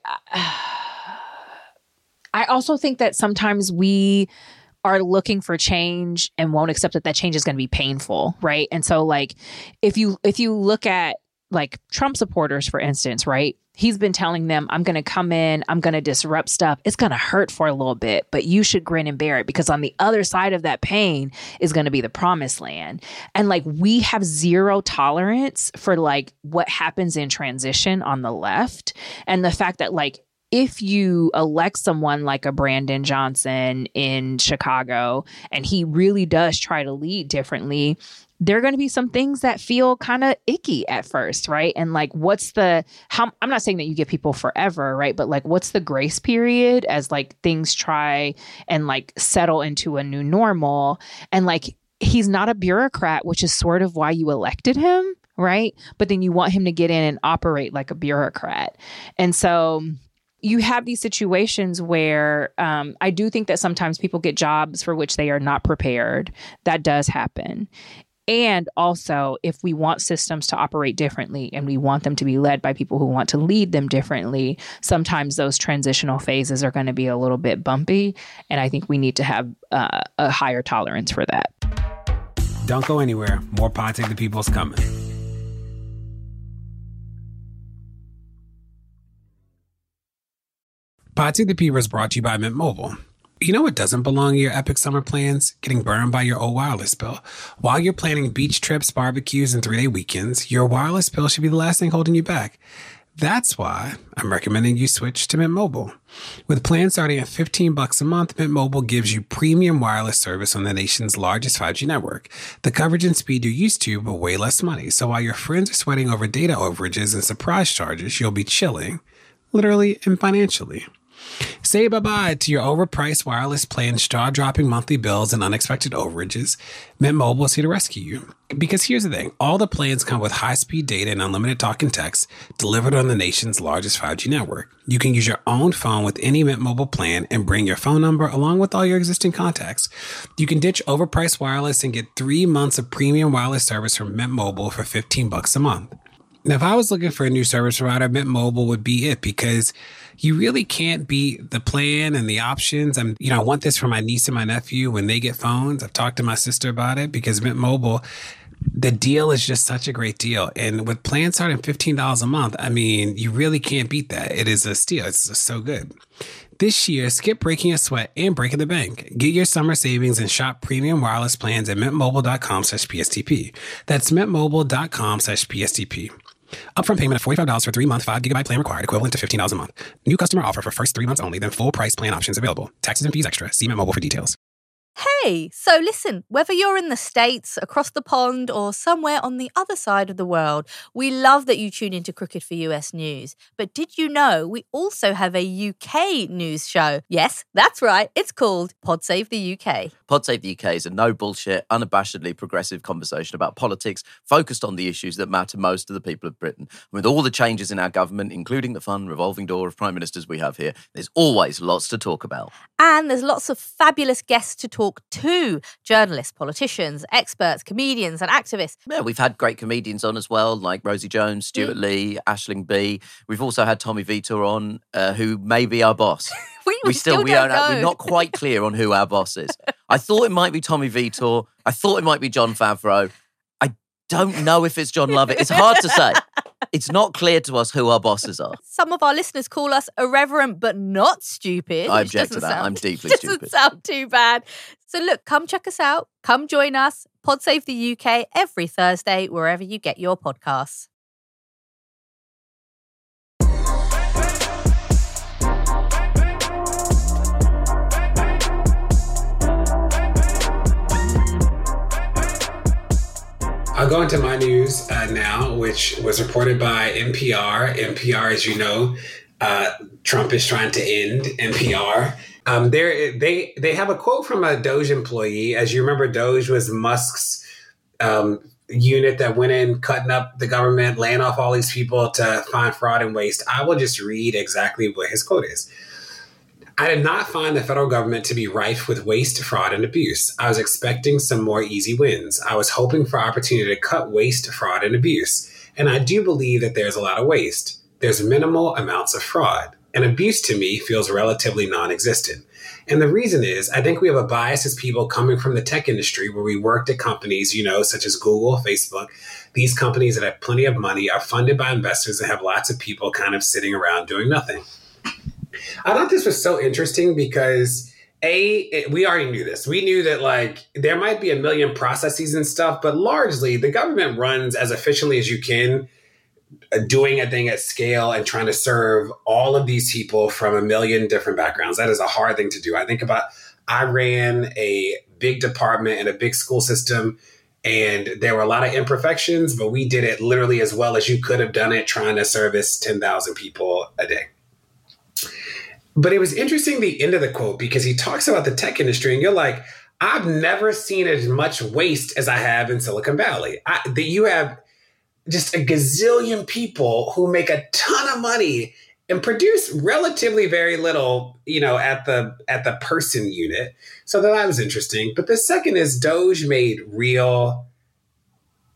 I also think that sometimes we are looking for change and won't accept that that change is going to be painful, right? And so, like, if you if you look at like Trump supporters, for instance, right? He's been telling them, I'm going to come in, I'm going to disrupt stuff. It's going to hurt for a little bit, but you should grin and bear it because on the other side of that pain is going to be the promised land. And like, we have zero tolerance for like what happens in transition on the left. And the fact that like, if you elect someone like a Brandon Johnson in Chicago and he really does try to lead differently, there are going to be some things that feel kind of icky at first, right? And like, what's the, how, I'm not saying that you get people forever, right? But like, what's the grace period as like things try and like settle into a new normal? And like, he's not a bureaucrat, which is sort of why you elected him, right? But then you want him to get in and operate like a bureaucrat. And so you have these situations where um, I do think that sometimes people get jobs for which they are not prepared. That does happen. And also, if we want systems to operate differently and we want them to be led by people who want to lead them differently, sometimes those transitional phases are going to be a little bit bumpy. And I think we need to have uh, a higher tolerance for that. Don't go anywhere. More Pod Save the People's coming. Pod Save the People is brought to you by Mint Mobile. You know what doesn't belong in your epic summer plans? Getting burned by your old wireless bill. While you're planning beach trips, barbecues, and three-day weekends, your wireless bill should be the last thing holding you back. That's why I'm recommending you switch to Mint Mobile. With plans starting at fifteen bucks a month, Mint Mobile gives you premium wireless service on the nation's largest five G network. The coverage and speed you're used to, but way less money. So while your friends are sweating over data overages and surprise charges, you'll be chilling, literally and financially. Say bye-bye to your overpriced wireless plan's jaw-dropping monthly bills and unexpected overages. Mint Mobile is here to rescue you. Because here's the thing. All the plans come with high-speed data and unlimited talk and text delivered on the nation's largest five G network. You can use your own phone with any Mint Mobile plan and bring your phone number along with all your existing contacts. You can ditch overpriced wireless and get three months of premium wireless service from Mint Mobile for fifteen bucks a month. Now, if I was looking for a new service provider, Mint Mobile would be it because you really can't beat the plan and the options. I'm, you know, I want this for my niece and my nephew when they get phones. I've talked to my sister about it because Mint Mobile, the deal is just such a great deal. And with plans starting fifteen dollars a month, I mean, you really can't beat that. It is a steal. It's just so good. This year, skip breaking a sweat and breaking the bank. Get your summer savings and shop premium wireless plans at mintmobile.com slash PSTP. That's mintmobile.com slash PSTP. Upfront payment of forty-five dollars for three-month, five gigabyte plan required, equivalent to fifteen dollars a month. New customer offer for first three months only, then full price plan options available. Taxes and fees extra. See Mint Mobile for details. Hey, so listen, whether you're in the States, across the pond, or somewhere on the other side of the world, we love that you tune into Crooked for U S News. But did you know we also have a U K news show? Yes, that's right. It's called Pod Save the U K. Pod Save the U K is a no-bullshit, unabashedly progressive conversation about politics focused on the issues that matter most to the people of Britain. With all the changes in our government, including the fun revolving door of prime ministers we have here, there's always lots to talk about. And there's lots of fabulous guests to talk to. Journalists, politicians, experts, comedians and activists. Yeah, we've had great comedians on as well, like Rosie Jones, Stuart mm. Lee, Aisling Bea. We've also had Tommy Vitor on, uh, who may be our boss. we, we, we still, still we don't know. know. We're not quite clear on who our boss is. I thought it might be Tommy Vitor. I thought it might be Jon Favreau. I don't know if it's John Lovett. It's hard to say. It's not clear to us who our bosses are. Some of our listeners call us irreverent but not stupid. I object to that. Sound, I'm deeply doesn't stupid. Doesn't sound too bad. So look, come check us out. Come join us. Pod Save the U K every Thursday, wherever you get your podcasts. I'll go into my news uh, now, which was reported by N P R. N P R, as you know, uh, Trump is trying to end N P R. Um, they they have a quote from a Doge employee. As you remember, Doge was Musk's um, unit that went in, cutting up the government, laying off all these people to find fraud and waste. I will just read exactly what his quote is. I did not find the federal government to be rife with waste, fraud, and abuse. I was expecting some more easy wins. I was hoping for opportunity to cut waste, fraud, and abuse. And I do believe that there's a lot of waste. There's minimal amounts of fraud. And abuse to me feels relatively non-existent. And the reason is, I think we have a bias as people coming from the tech industry where we worked at companies, you know, such as Google, Facebook. These companies that have plenty of money are funded by investors and have lots of people kind of sitting around doing nothing. I thought this was so interesting because, A, it, we already knew this. We knew that, like, there might be a million processes and stuff, but largely the government runs as efficiently as you can, uh, doing a thing at scale and trying to serve all of these people from a million different backgrounds. That is a hard thing to do. I think about, I ran a big department and a big school system, and there were a lot of imperfections, but we did it literally as well as you could have done it trying to service ten thousand people a day. But it was interesting, the end of the quote, because he talks about the tech industry and you're like, I've never seen as much waste as I have in Silicon Valley. I, that you have just a gazillion people who make a ton of money and produce relatively very little, you know, at the at the person unit. So that was interesting. But the second is Doge made real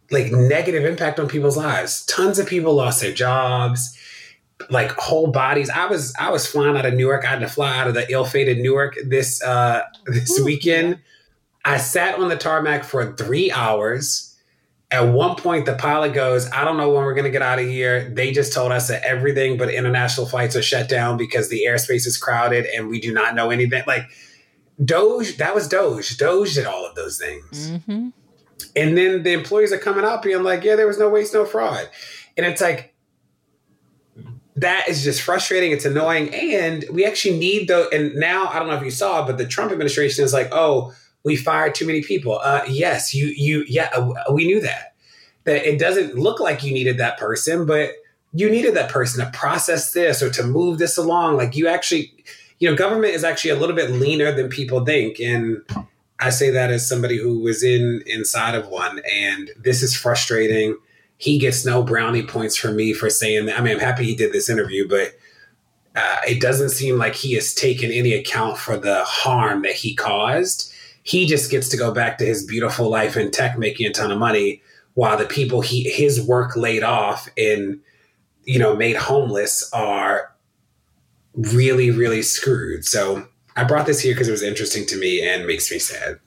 like negative impact on people's lives. Tons of people lost their jobs, like whole bodies. I was I was flying out of Newark. I had to fly out of the ill-fated Newark this uh, this Ooh, weekend. Yeah. I sat on the tarmac for three hours. At one point, the pilot goes, I don't know when we're going to get out of here. They just told us that everything but international flights are shut down because the airspace is crowded and we do not know anything. Like Doge, that was Doge. Doge did all of those things. Mm-hmm. And then the employees are coming out being like, yeah, there was no waste, no fraud. And it's like, that is just frustrating. It's annoying. And we actually need the, and now, I don't know if you saw, but the Trump administration is like, oh, we fired too many people. Uh, yes, you, you, yeah, uh, we knew that. That it doesn't look like you needed that person, but you needed that person to process this or to move this along. Like you actually, you know, government is actually a little bit leaner than people think. And I say that as somebody who was in inside of one, and this is frustrating. He gets no brownie points from me for saying that. I mean, I'm happy he did this interview, but uh, it doesn't seem like he has taken any account for the harm that he caused. He just gets to go back to his beautiful life in tech, making a ton of money, while the people he his work laid off and, you know, made homeless are really, really screwed. So I brought this here because it was interesting to me and makes me sad.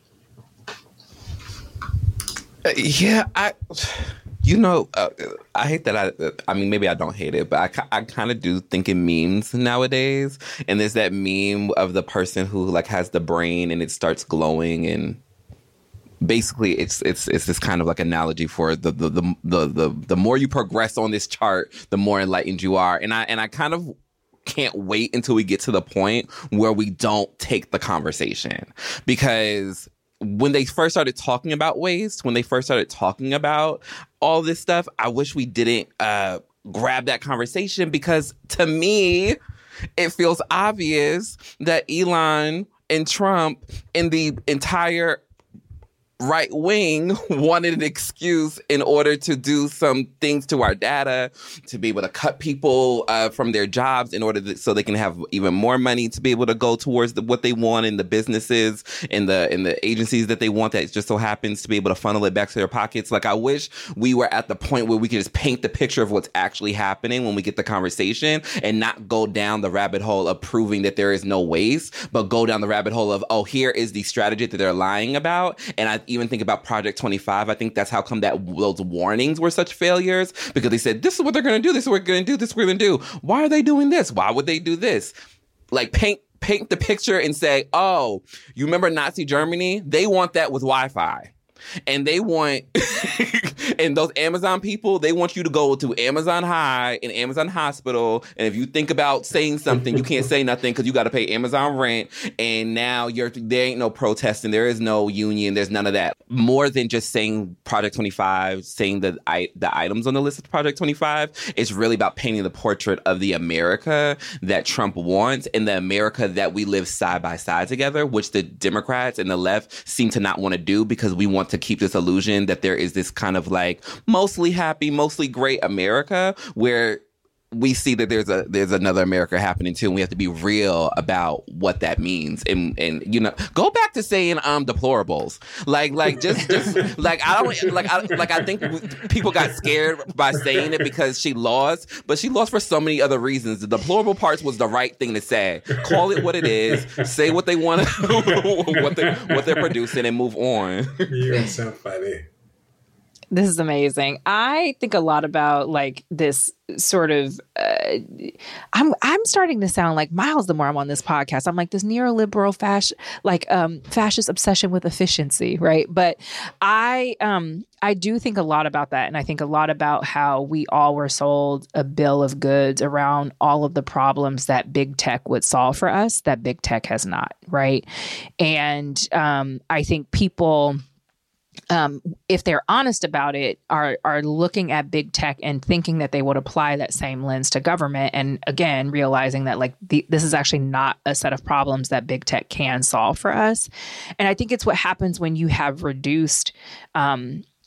Uh, yeah, I, you know, uh, I hate that. I, I mean, maybe I don't hate it, but I, I kind of do think in memes nowadays. And there's that meme of the person who like has the brain and it starts glowing, and basically it's it's it's this kind of like analogy for the the the the the, the more you progress on this chart, the more enlightened you are. And I and I kind of can't wait until we get to the point where we don't take the conversation, because when they first started talking about waste, when they first started talking about all this stuff, I wish we didn't uh, grab that conversation, because to me, it feels obvious that Elon and Trump and the entire right wing wanted an excuse in order to do some things to our data, to be able to cut people uh, from their jobs in order to, so they can have even more money to be able to go towards the, what they want in the businesses and the in the agencies that they want, that just so happens to be able to funnel it back to their pockets. Like, I wish we were at the point where we could just paint the picture of what's actually happening when we get the conversation, and not go down the rabbit hole of proving that there is no waste, but go down the rabbit hole of, oh, here is the strategy that they're lying about. And I even think about Project twenty-five. I think that's how come that those warnings were such failures, because they said, this is what they're going to do. This is what we're going to do. This is what we're going to do. Why are they doing this? Why would they do this? Like, paint paint the picture and say, oh, you remember Nazi Germany? They want that with Wi-Fi. And they want, and those Amazon people, they want you to go to Amazon High and Amazon Hospital. And if you think about saying something, you can't say nothing because you got to pay Amazon rent. And now you're there ain't no protesting. There is no union. There's none of that. More than just saying Project twenty-five, saying the, I, the items on the list of Project twenty-five, it's really about painting the portrait of the America that Trump wants, and the America that we live side by side together, which the Democrats and the left seem to not want to do, because we want to keep this illusion that there is this kind of like mostly happy, mostly great America, where we see that there's a there's another America happening too, and we have to be real about what that means. And and you know, go back to saying um deplorables. Like like just just like I don't like I like I think people got scared by saying it because she lost, but she lost for so many other reasons. The deplorable parts was the right thing to say. Call it what it is. Say what they want to what they what they're producing, and move on. You're so funny. This is amazing. I think a lot about like this sort of. Uh, I'm I'm starting to sound like Miles the more I'm on this podcast. I'm like this neoliberal fasc like um, fascist obsession with efficiency, right? But I um I do think a lot about that, and I think a lot about how we all were sold a bill of goods around all of the problems that big tech would solve for us that big tech has not, right? And um, I think people. Um, if they're honest about it, are are looking at big tech and thinking that they would apply that same lens to government, and again realizing that like the, this is actually not a set of problems that big tech can solve for us. And I think it's what happens when you have reduced um,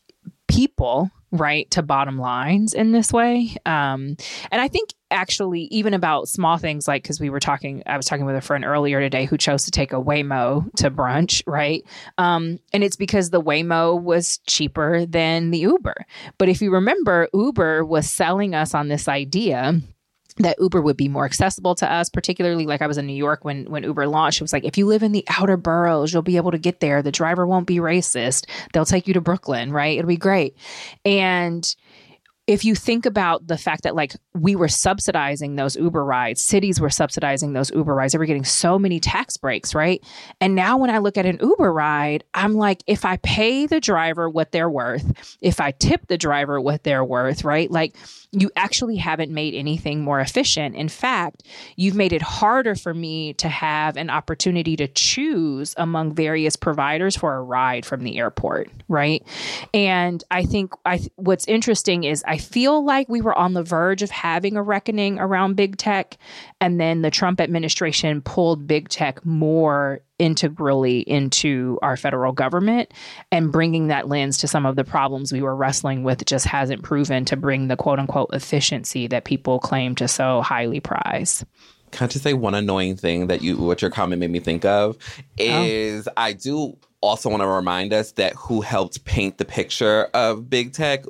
people, right, to bottom lines in this way. Um, and I think actually even about small things like, because we were talking, I was talking with a friend earlier today who chose to take a Waymo to brunch, right? Um, and it's because the Waymo was cheaper than the Uber. But if you remember, Uber was selling us on this idea that Uber would be more accessible to us, particularly like I was in New York when when Uber launched. It was like, if you live in the outer boroughs, you'll be able to get there. The driver won't be racist. They'll take you to Brooklyn, right? It'll be great. And if you think about the fact that like we were subsidizing those Uber rides, cities were subsidizing those Uber rides, they were getting so many tax breaks, right? And now when I look at an Uber ride, I'm like, if I pay the driver what they're worth, if I tip the driver what they're worth, right? Like you actually haven't made anything more efficient. In fact, you've made it harder for me to have an opportunity to choose among various providers for a ride from the airport, right? And I think I th- what's interesting is I feel like we were on the verge of having a reckoning around big tech, and then the Trump administration pulled big tech more integrally into our federal government, and bringing that lens to some of the problems we were wrestling with just hasn't proven to bring the quote unquote efficiency that people claim to so highly prize. Can I just say one annoying thing that you, what your comment made me think of is oh. I do also want to remind us that who helped paint the picture of big tech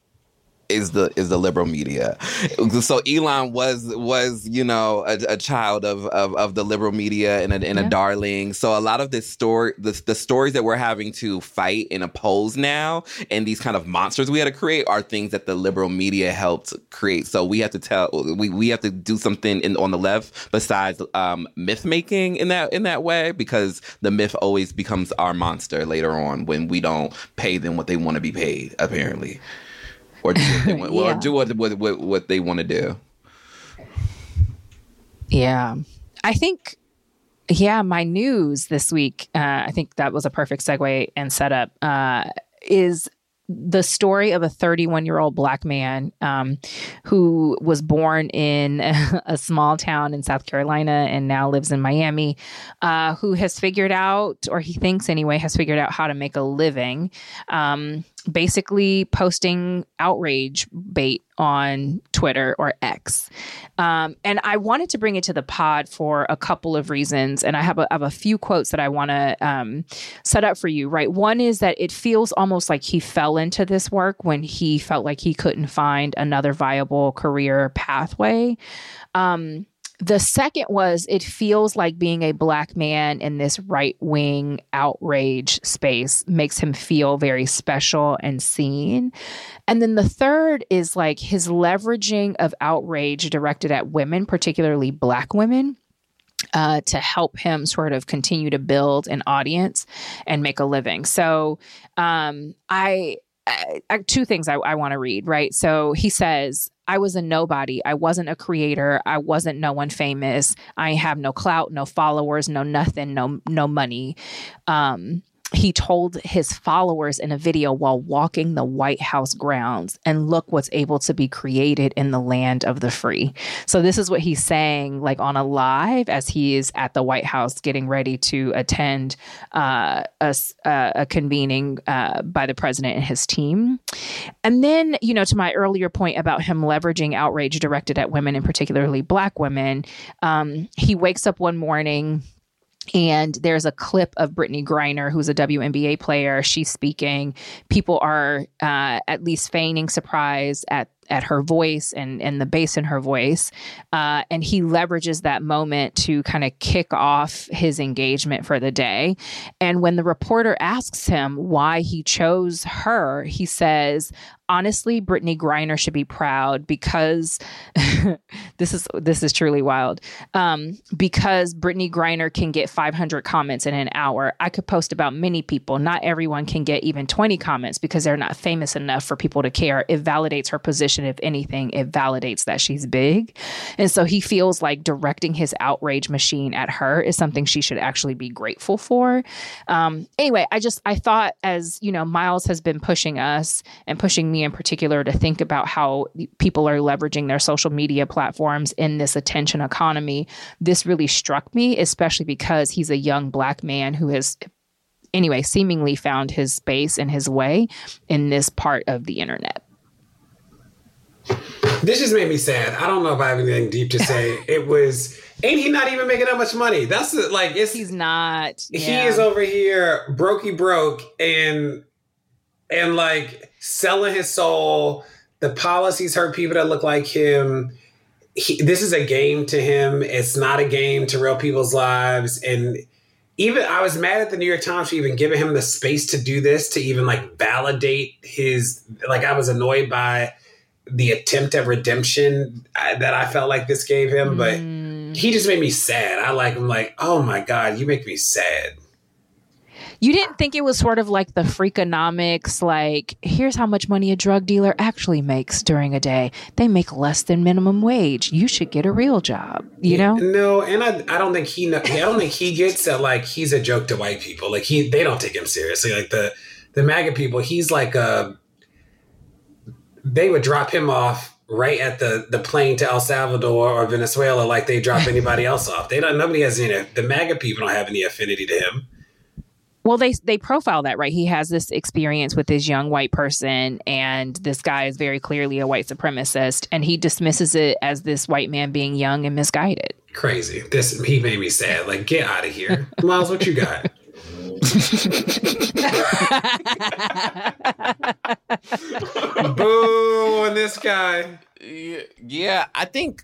is the is the liberal media. So Elon was was you know a, a child of, of of the liberal media and a, and yeah. a darling. So a lot of this story, the the stories that we're having to fight and oppose now, and these kind of monsters we had to create, are things that the liberal media helped create. So we have to tell we, we have to do something in, on the left besides um, myth making in that in that way, because the myth always becomes our monster later on when we don't pay them what they want to be paid, apparently. Or do what they want, yeah. or do what, what, what, what they want to do. Yeah. I think, yeah, my news this week, uh, I think that was a perfect segue and setup, uh, is the story of a thirty-one-year-old Black man um, who was born in a small town in South Carolina and now lives in Miami, uh, who has figured out, or he thinks anyway, has figured out how to make a living, um, basically posting outrage bait on Twitter or X. Um, and I wanted to bring it to the pod for a couple of reasons. And I have a, I have a few quotes that I want to um, set up for you, right? One is that it feels almost like he fell into this work when he felt like he couldn't find another viable career pathway. Um, The second was, it feels like being a Black man in this right-wing outrage space makes him feel very special and seen. And then the third is like his leveraging of outrage directed at women, particularly Black women, uh, to help him sort of continue to build an audience and make a living. So um, I... I, I, two things I, I want to read, right? So he says, I was a nobody. I wasn't a creator. I wasn't no one famous. I have no clout, no followers, no nothing, no no money. Um, he told his followers in a video while walking the White House grounds, and look what's able to be created in the land of the free. So this is what he's saying, like on a live as he is at the White House getting ready to attend uh, a, a convening uh, by the president and his team. And then, you know, to my earlier point about him leveraging outrage directed at women, and particularly Black women, um, he wakes up one morning and there's a clip of Brittney Griner, who's a W N B A player. She's speaking. People are uh, at least feigning surprise at at her voice and, and the bass in her voice. Uh, and he leverages that moment to kind of kick off his engagement for the day. And when the reporter asks him why he chose her, he says, honestly, Brittney Griner should be proud because this is this is truly wild. Um, because Brittney Griner can get five hundred comments in an hour. I could post about many people. Not everyone can get even twenty comments because they're not famous enough for people to care. It validates her position. If anything, it validates that she's big. And so he feels like directing his outrage machine at her is something she should actually be grateful for. Um, anyway, I just, I thought, as you know, Miles has been pushing us and pushing me in particular to think about how people are leveraging their social media platforms in this attention economy. This really struck me, especially because he's a young Black man who has anyway, seemingly found his space and his way in this part of the internet. This just made me sad. I don't know if I have anything deep to say. It was, ain't he not even making that much money? That's the, like, it's, he's not. Yeah. He is over here brokey broke and, and like selling his soul. The policies hurt people that look like him. He, this is a game to him. It's not a game to real people's lives. And even I was mad at the New York Times for even giving him the space to do this, to even like validate his, like I was annoyed by the attempt at redemption that I felt like this gave him, but mm. he just made me sad. I like him like, oh my God, you make me sad. You didn't think it was sort of like the Freakonomics, like, here's how much money a drug dealer actually makes during a day. They make less than minimum wage. You should get a real job, you know? No, and I I don't think he I don't think he gets that like he's a joke to white people. Like he they don't take him seriously. Like the the MAGA people, he's like a they would drop him off right at the, the plane to El Salvador or Venezuela like they drop anybody else off. They don't. Nobody has any. The MAGA people don't have any affinity to him. Well, they they profile that, right? He has this experience with this young white person, and this guy is very clearly a white supremacist, and he dismisses it as this white man being young and misguided. Crazy. This he made me sad. Like, get out of here, Miles. What you got? Boo on this guy. Yeah, I think.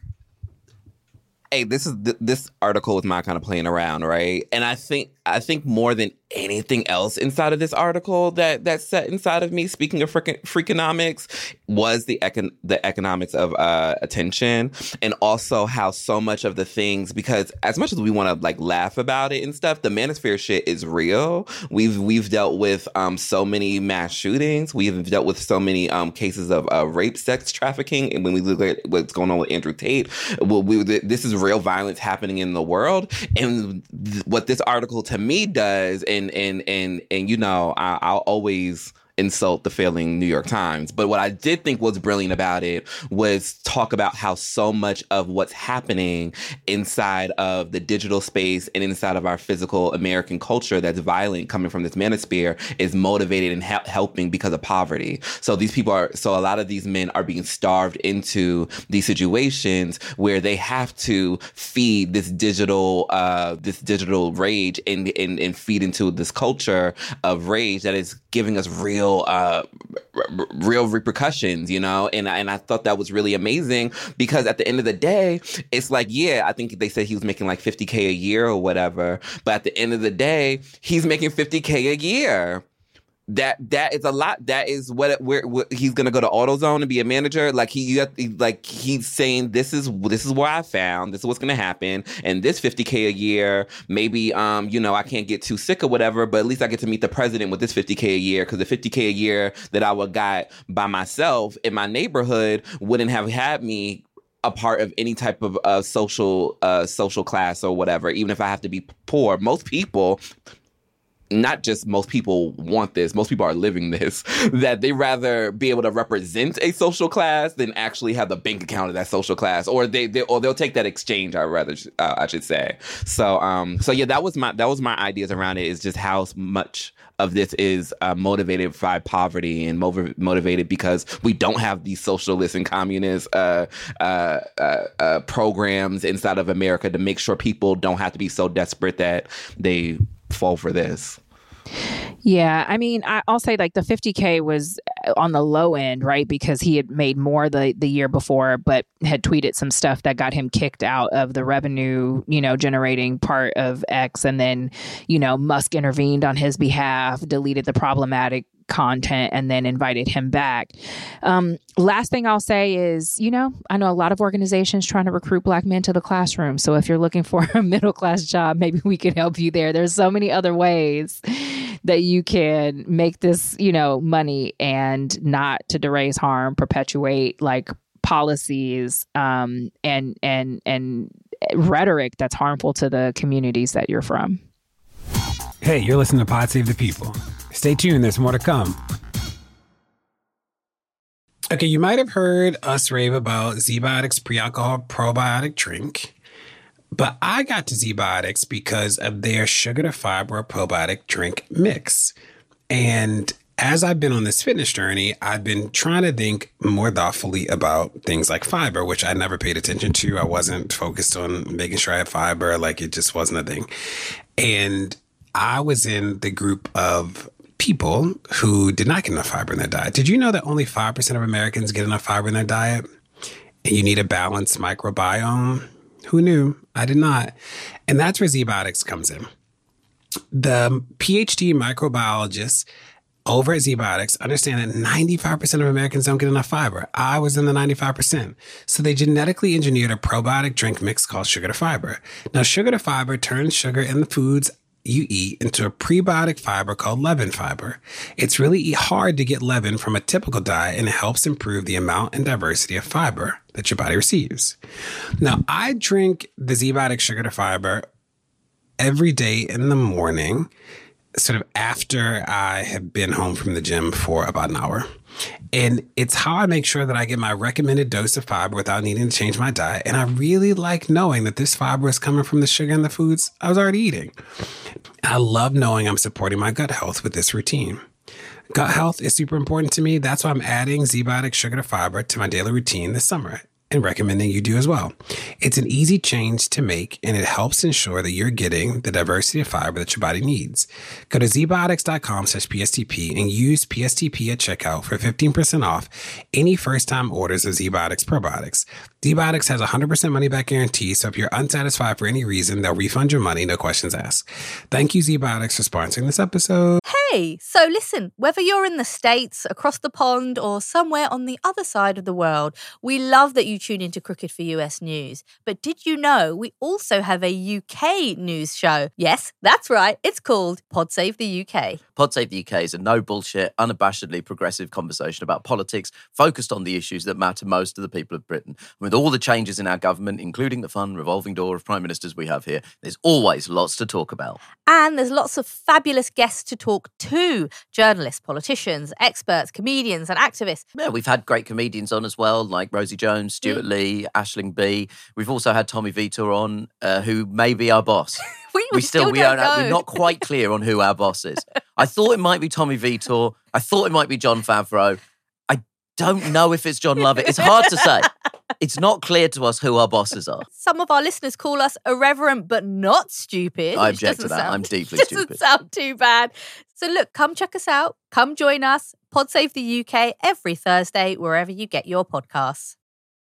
Hey, this is th- this article is my kind of playing around, right? And I think I think more than anything else inside of this article that that set inside of me, speaking of freaking Freakonomics, was the econ- the economics of uh, attention, and also how so much of the things, because as much as we want to like laugh about it and stuff, the manosphere shit is real. We've we've dealt with um, so many mass shootings. We've dealt with so many um, cases of uh, rape, sex trafficking, and when we look at what's going on with Andrew Tate, well, we, this is real violence happening in the world. And th- what this article to me does, and and and and you know, I, I'll always insult the failing New York Times, but what I did think was brilliant about it was talk about how so much of what's happening inside of the digital space and inside of our physical American culture that's violent, coming from this manosphere, is motivated and ha- helping because of poverty. So these people are, so a lot of these men are being starved into these situations where they have to feed this digital, uh, this digital rage and, and, and feed into this culture of rage that is giving us real Uh, r- real repercussions, you know, and and I thought that was really amazing, because at the end of the day, it's like, yeah, I think they said he was making like fifty K a year or whatever, but at the end of the day, he's making fifty K a year. That that is a lot. That is what, where, what he's gonna go to AutoZone and be a manager. Like he, you have, like he's saying, this is this is where I found. This is what's gonna happen. And this fifty K a year, maybe um, you know, I can't get too sick or whatever, but at least I get to meet the president with this fifty K a year, because the fifty K a year that I would got by myself in my neighborhood wouldn't have had me a part of any type of uh, social uh, social class or whatever. Even if I have to be poor, most people. Not just most people want this, most people are living this, that they rather be able to represent a social class than actually have the bank account of that social class, or they, they or they'll take that exchange. I rather uh, I should say. So um so yeah, that was my that was my ideas around it, is just how much of this is uh, motivated by poverty and motiv- motivated because we don't have these socialist and communist uh, uh, uh, uh, programs inside of America to make sure people don't have to be so desperate that they fall for this. Yeah, I mean, I, I'll say like the fifty K was on the low end, right? Because he had made more the, the year before, but had tweeted some stuff that got him kicked out of the revenue, you know, generating part of X. And then, you know, Musk intervened on his behalf, deleted the problematic content, and then invited him back. Um, last thing I'll say is, you know, I know a lot of organizations trying to recruit Black men to the classroom. So if you're looking for a middle class job, maybe we can help you there. There's so many other ways that you can make this, you know, money and not to raise harm, perpetuate like policies um, and and and rhetoric that's harmful to the communities that you're from. Hey, you're listening to Pod Save the People. Stay tuned, there's more to come. Okay, you might have heard us rave about ZBiotics pre-alcohol probiotic drink. But I got to ZBiotics because of their sugar to fiber probiotic drink mix. And as I've been on this fitness journey, I've been trying to think more thoughtfully about things like fiber, which I never paid attention to. I wasn't focused on making sure I had fiber. Like, it just wasn't a thing. And I was in the group of people who did not get enough fiber in their diet. Did you know that only five percent of Americans get enough fiber in their diet? And you need a balanced microbiome? Who knew? I did not. And that's where ZBiotics comes in. The PhD microbiologists over at ZBiotics understand that ninety-five percent of Americans don't get enough fiber. I was in the ninety-five percent. So they genetically engineered a probiotic drink mix called sugar to fiber. Now, sugar to fiber turns sugar in the foods you eat into a prebiotic fiber called leptin fiber. It's really hard to get leptin from a typical diet, and it helps improve the amount and diversity of fiber that your body receives. Now, I drink the ZBiotics sugar to fiber every day in the morning, sort of after I have been home from the gym for about an hour. And it's how I make sure that I get my recommended dose of fiber without needing to change my diet. And I really like knowing that this fiber is coming from the sugar in the foods I was already eating. I love knowing I'm supporting my gut health with this routine. Gut health is super important to me. That's why I'm adding ZBiotics sugar to fiber to my daily routine this summer, and recommending you do as well. It's an easy change to make, and it helps ensure that you're getting the diversity of fiber that your body needs. Go to zbiotics.com slash PSTP and use P S T P at checkout for fifteen percent off any first-time orders of ZBiotics probiotics. ZBiotics has a one hundred percent money-back guarantee, so if you're unsatisfied for any reason, they'll refund your money, no questions asked. Thank you, ZBiotics, for sponsoring this episode. Hey, so listen, whether you're in the States, across the pond, or somewhere on the other side of the world, we love that you tune into Crooked for U S News. But did you know we also have a U K news show? Yes, that's right. It's called Pod Save the U K. Pod Save the U K is a no bullshit, unabashedly progressive conversation about politics focused on the issues that matter most to the people of Britain. With all the changes in our government, including the fun revolving door of prime ministers we have here, there's always lots to talk about. And there's lots of fabulous guests to talk to. Journalists, politicians, experts, comedians and activists. Yeah, we've had great comedians on as well, like Rosie Jones, Stuart mm. Lee, Aisling B. We've also had Tommy Vitor on, uh, who may be our boss. we, we, we still, still we don't are, know. We're not quite clear on who our boss is. I thought it might be Tommy Vitor. I thought it might be Jon Favreau. I don't know if it's John Lovett. It's hard to say. It's not clear to us who our bosses are. Some of our listeners call us irreverent but not stupid. I object to that. Sound, I'm deeply doesn't stupid. Doesn't sound too bad. So look, come check us out. Come join us. Pod Save the U K every Thursday, wherever you get your podcasts.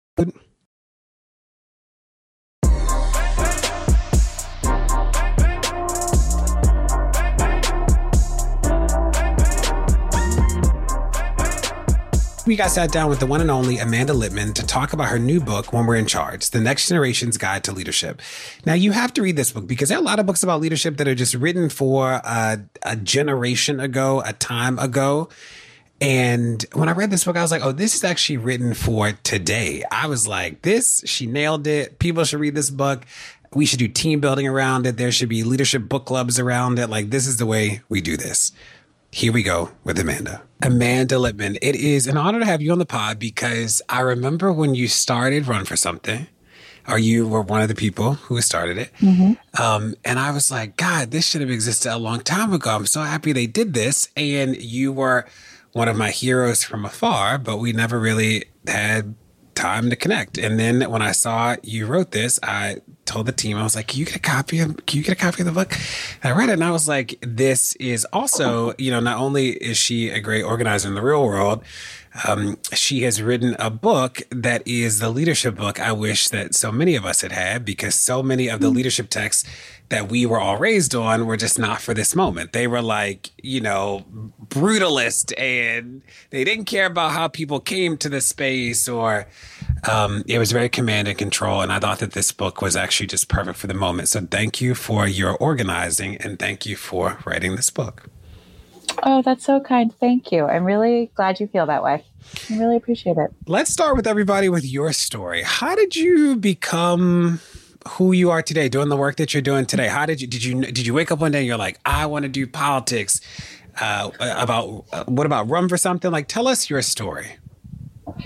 We got sat down with the one and only Amanda Litman to talk about her new book, When We're in Charge, The Next Generation's Guide to Leadership. Now, you have to read this book because there are a lot of books about leadership that are just written for a, a generation ago, a time ago. And when I read this book, I was like, oh, this is actually written for today. I was like, this, she nailed it. People should read this book. We should do team building around it. There should be leadership book clubs around it. Like, this is the way we do this. Here we go with Amanda. Amanda Litman, it is an honor to have you on the pod because I remember when you started Run for Something, or you were one of the people who started it. Mm-hmm. Um, and I was like, God, this should have existed a long time ago. I'm so happy they did this. And you were one of my heroes from afar, but we never really had time to connect. And then when I saw you wrote this, I told the team, I was like, can you get a copy of, can you get a copy of the book? And I read it and I was like, this is also, you know, not only is she a great organizer in the real world, um, she has written a book that is the leadership book I wish that so many of us had had, because so many of the leadership texts that we were all raised on were just not for this moment. They were like, you know, brutalist, and they didn't care about how people came to the space, or um, it was very command and control. And I thought that this book was actually just perfect for the moment. So thank you for your organizing, and thank you for writing this book. Oh, that's so kind. Thank you. I'm really glad you feel that way. I really appreciate it. Let's start with everybody with your story. How did you become who you are today, doing the work that you're doing today? How did you, did you, did you wake up one day and you're like, I want to do politics, uh, about, uh, what about Run for Something? Like, tell us your story.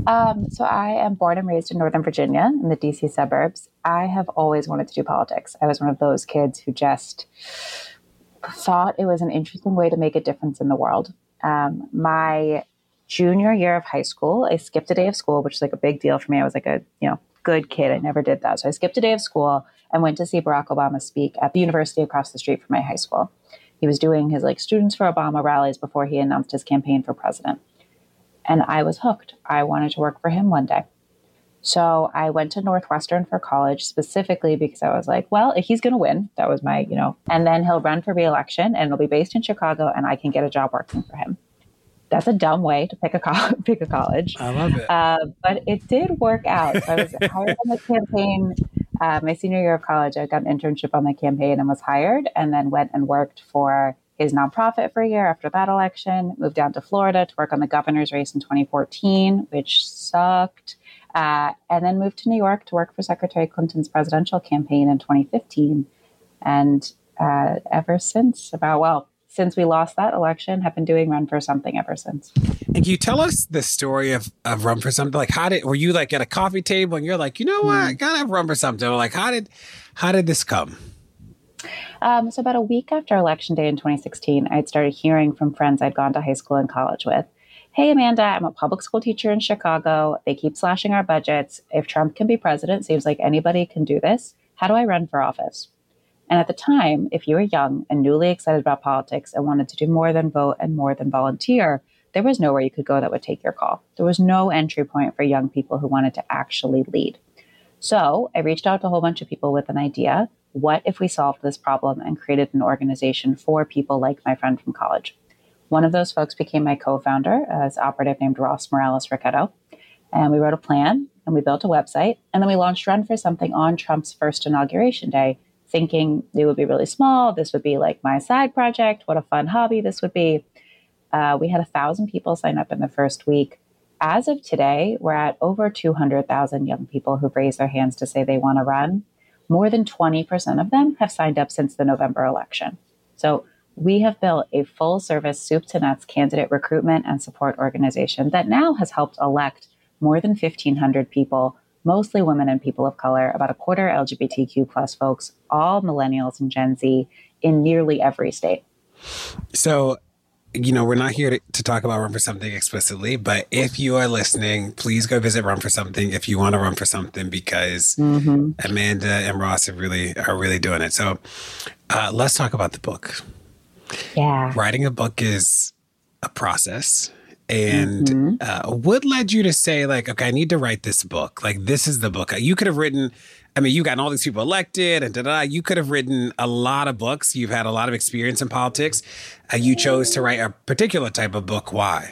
Um, so I am born and raised in Northern Virginia in the D C suburbs. I have always wanted to do politics. I was one of those kids who just thought it was an interesting way to make a difference in the world. Um, my junior year of high school, I skipped a day of school, which is like a big deal for me. I was like a, you know, good kid. I never did that. So I skipped a day of school and went to see Barack Obama speak at the university across the street from my high school. He was doing his like Students for Obama rallies before he announced his campaign for president. And I was hooked. I wanted to work for him one day. So I went to Northwestern for college specifically because I was like, well, if he's going to win, that was my, you know, and then he'll run for re-election and it'll be based in Chicago and I can get a job working for him. That's a dumb way to pick a co- pick a college. I love it. Uh, but it did work out. So I was hired on the campaign. Uh, my senior year of college, I got an internship on the campaign and was hired and then went and worked for his nonprofit for a year after that election, moved down to Florida to work on the governor's race in twenty fourteen, which sucked. Uh, and then moved to New York to work for Secretary Clinton's presidential campaign in twenty fifteen. And uh, ever since, about, well, since we lost that election, have been doing Run for Something ever since. And can you tell us the story of, of Run for Something? Like, how did, were you like at a coffee table and you're like, you know what, I gotta have Run for Something? Or like, how did, how did this come? Um, so about a week after Election Day in twenty sixteen, I'd started hearing from friends I'd gone to high school and college with. Hey, Amanda, I'm a public school teacher in Chicago. They keep slashing our budgets. If Trump can be president, seems like anybody can do this. How do I run for office? And at the time, if you were young and newly excited about politics and wanted to do more than vote and more than volunteer, there was nowhere you could go that would take your call. There was no entry point for young people who wanted to actually lead. So I reached out to a whole bunch of people with an idea. What if we solved this problem and created an organization for people like my friend from college? One of those folks became my co-founder, as operative named Ross Morales Ricchetto. And we wrote a plan and we built a website. And then we launched Run for Something on Trump's first inauguration day, thinking it would be really small. This would be like my side project. What a fun hobby this would be. Uh, we had a thousand people sign up in the first week. As of today, we're at over two hundred thousand young people who've raised their hands to say they want to run. More than twenty percent of them have signed up since the November election. So we have built a full-service soup to nuts candidate recruitment and support organization that now has helped elect more than fifteen hundred people, mostly women and people of color, about a quarter L G B T Q plus folks, all millennials and Gen Z in nearly every state. So, you know, we're not here to, to talk about Run for Something explicitly, but if you are listening, please go visit Run for Something if you want to run for something, because mm-hmm. Amanda and Ross have really are really doing it. So uh, let's talk about the book. Yeah. Writing a book is a process. And mm-hmm. uh, what led you to say, like, okay, I need to write this book? Like, this is the book. You could have written, I mean, you gotten all these people elected and da-da. You could have written a lot of books. You've had a lot of experience in politics. Uh, you chose to write a particular type of book. Why?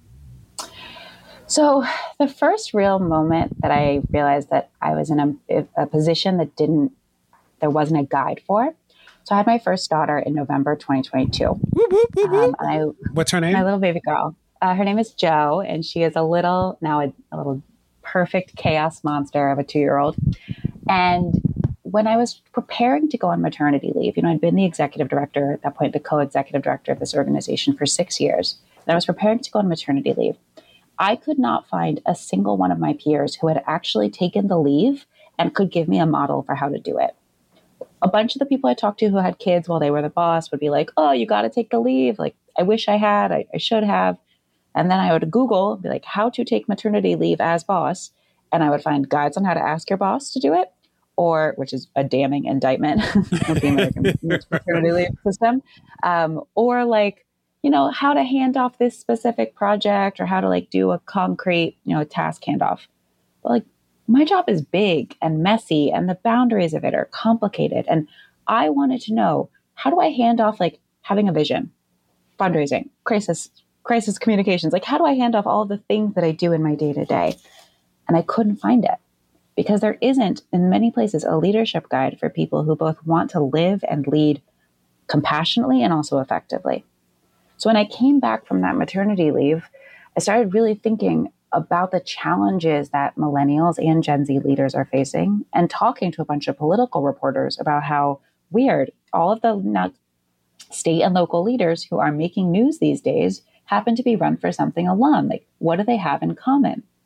So the first real moment that I realized that I was in a, a position that didn't, there wasn't a guide for. So I had my first daughter in November twenty twenty-two. Whoop, whoop, whoop, whoop. Um, and I, What's her name? My little baby girl. Uh, her name is Jo, and she is a little, now a, a little perfect chaos monster of a two-year-old. And when I was preparing to go on maternity leave, you know, I'd been the executive director at that point, the co-executive director of this organization for six years. And I was preparing to go on maternity leave. I could not find a single one of my peers who had actually taken the leave and could give me a model for how to do it. A bunch of the people I talked to who had kids while they were the boss would be like, oh, you got to take the leave. Like, I wish I had, I, I should have. And then I would Google, be like, how to take maternity leave as boss. And I would find guides on how to ask your boss to do it, or, which is a damning indictment of the American maternity leave system. Um, or like, you know, how to hand off this specific project, or how to like do a concrete, you know, task handoff. But like, my job is big and messy and the boundaries of it are complicated. And I wanted to know, how do I hand off like having a vision, fundraising, crisis, crisis communications? Like, how do I hand off all of the things that I do in my day to day? And I couldn't find it because there isn't in many places a leadership guide for people who both want to live and lead compassionately and also effectively. So when I came back from that maternity leave, I started really thinking about the challenges that millennials and Gen Z leaders are facing, and talking to a bunch of political reporters about how weird all of the state and local leaders who are making news these days happen to be Run for Something alum. Like, what do they have in common?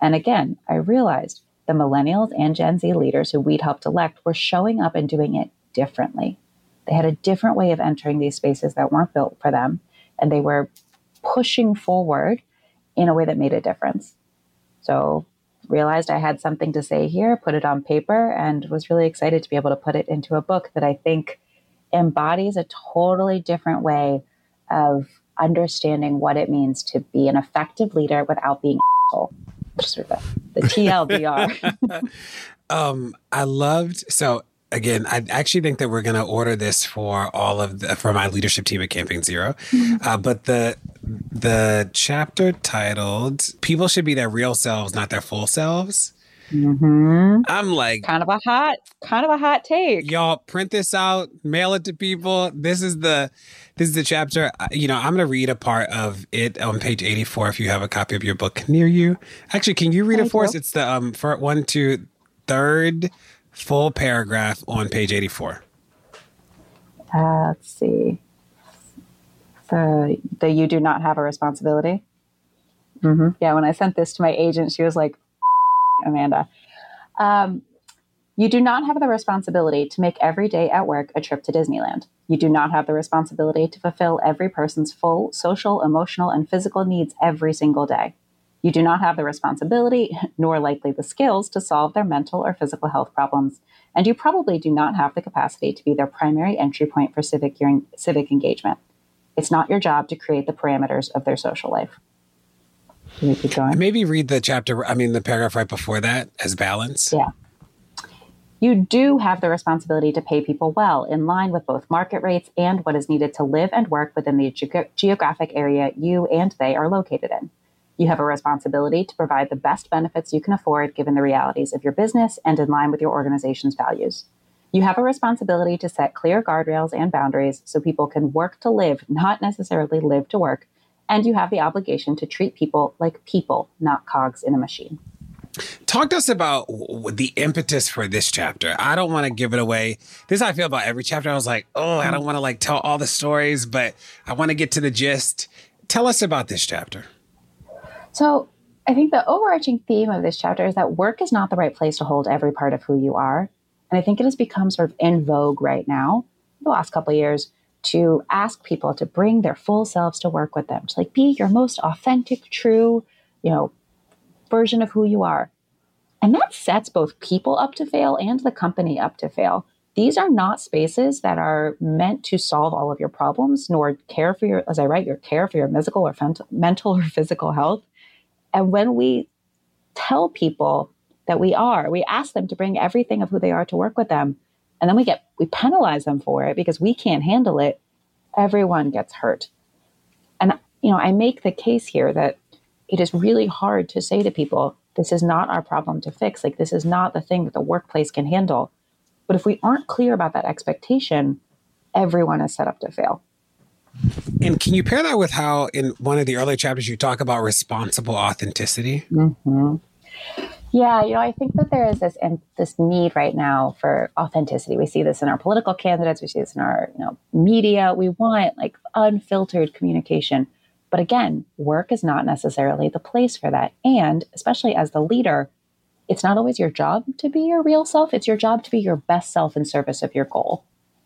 And again, I realized the millennials and Gen Z leaders who we'd helped elect were showing up and doing it differently. They had a different way of entering these spaces that weren't built for them, and they were pushing forward in a way that made a difference. So realized I had something to say here, put it on paper, and was really excited to be able to put it into a book that I think embodies a totally different way of understanding what it means to be an effective leader without being an asshole. Sort of the, the T L D R. um, I loved, so again, I actually think that we're going to order this for all of the, for my leadership team at Campaign Zero. Mm-hmm. Uh, but the the chapter titled "People Should Be Their Real Selves, Not Their Full Selves." Mm-hmm. I'm like, kind of a hot, kind of a hot take. Y'all print this out, mail it to people. This is the, this is the chapter. You know, I'm going to read a part of it on page eighty-four. If you have a copy of your book near you, actually, can you read it for us? It's the um for one, two, third full paragraph on page eighty-four. Uh, let's see. The the you do not have a responsibility. Mm-hmm. Yeah, when I sent this to my agent, she was like, Amanda, um, you do not have the responsibility to make every day at work a trip to Disneyland. You do not have the responsibility to fulfill every person's full social, emotional, and physical needs every single day. You do not have the responsibility, nor likely the skills, to solve their mental or physical health problems. And you probably do not have the capacity to be their primary entry point for civic, civic engagement. It's not your job to create the parameters of their social life. Can we keep going? Maybe read the chapter, I mean, the paragraph right before that as balance. Yeah. You do have the responsibility to pay people well, in line with both market rates and what is needed to live and work within the ge- geographic area you and they are located in. You have a responsibility to provide the best benefits you can afford given the realities of your business and in line with your organization's values. You have a responsibility to set clear guardrails and boundaries so people can work to live, not necessarily live to work. And you have the obligation to treat people like people, not cogs in a machine. Talk to us about the impetus for this chapter. I don't want to give it away. This is how I feel about every chapter. I was like, oh, I don't want to like tell all the stories, but I want to get to the gist. Tell us about this chapter. So I think the overarching theme of this chapter is that work is not the right place to hold every part of who you are. And I think it has become sort of in vogue right now, the last couple of years, to ask people to bring their full selves to work with them. To like be your most authentic, true, you know, version of who you are. And that sets both people up to fail and the company up to fail. These are not spaces that are meant to solve all of your problems, nor care for your, as I write, your care for your physical or fent- mental or physical health. And when we tell people that we are, we ask them to bring everything of who they are to work with them. And then we get, we penalize them for it because we can't handle it. Everyone gets hurt. And, you know, I make the case here that it is really hard to say to people, this is not our problem to fix. Like, this is not the thing that the workplace can handle. But if we aren't clear about that expectation, everyone is set up to fail. And can you pair that with how in one of the earlier chapters you talk about responsible authenticity? Mm-hmm. Yeah, you know, I think that there is this and this need right now for authenticity. We see this in our political candidates. We see this in our, you know, media. We want like unfiltered communication. But again, work is not necessarily the place for that. And especially as the leader, it's not always your job to be your real self. It's your job to be your best self in service of your goal.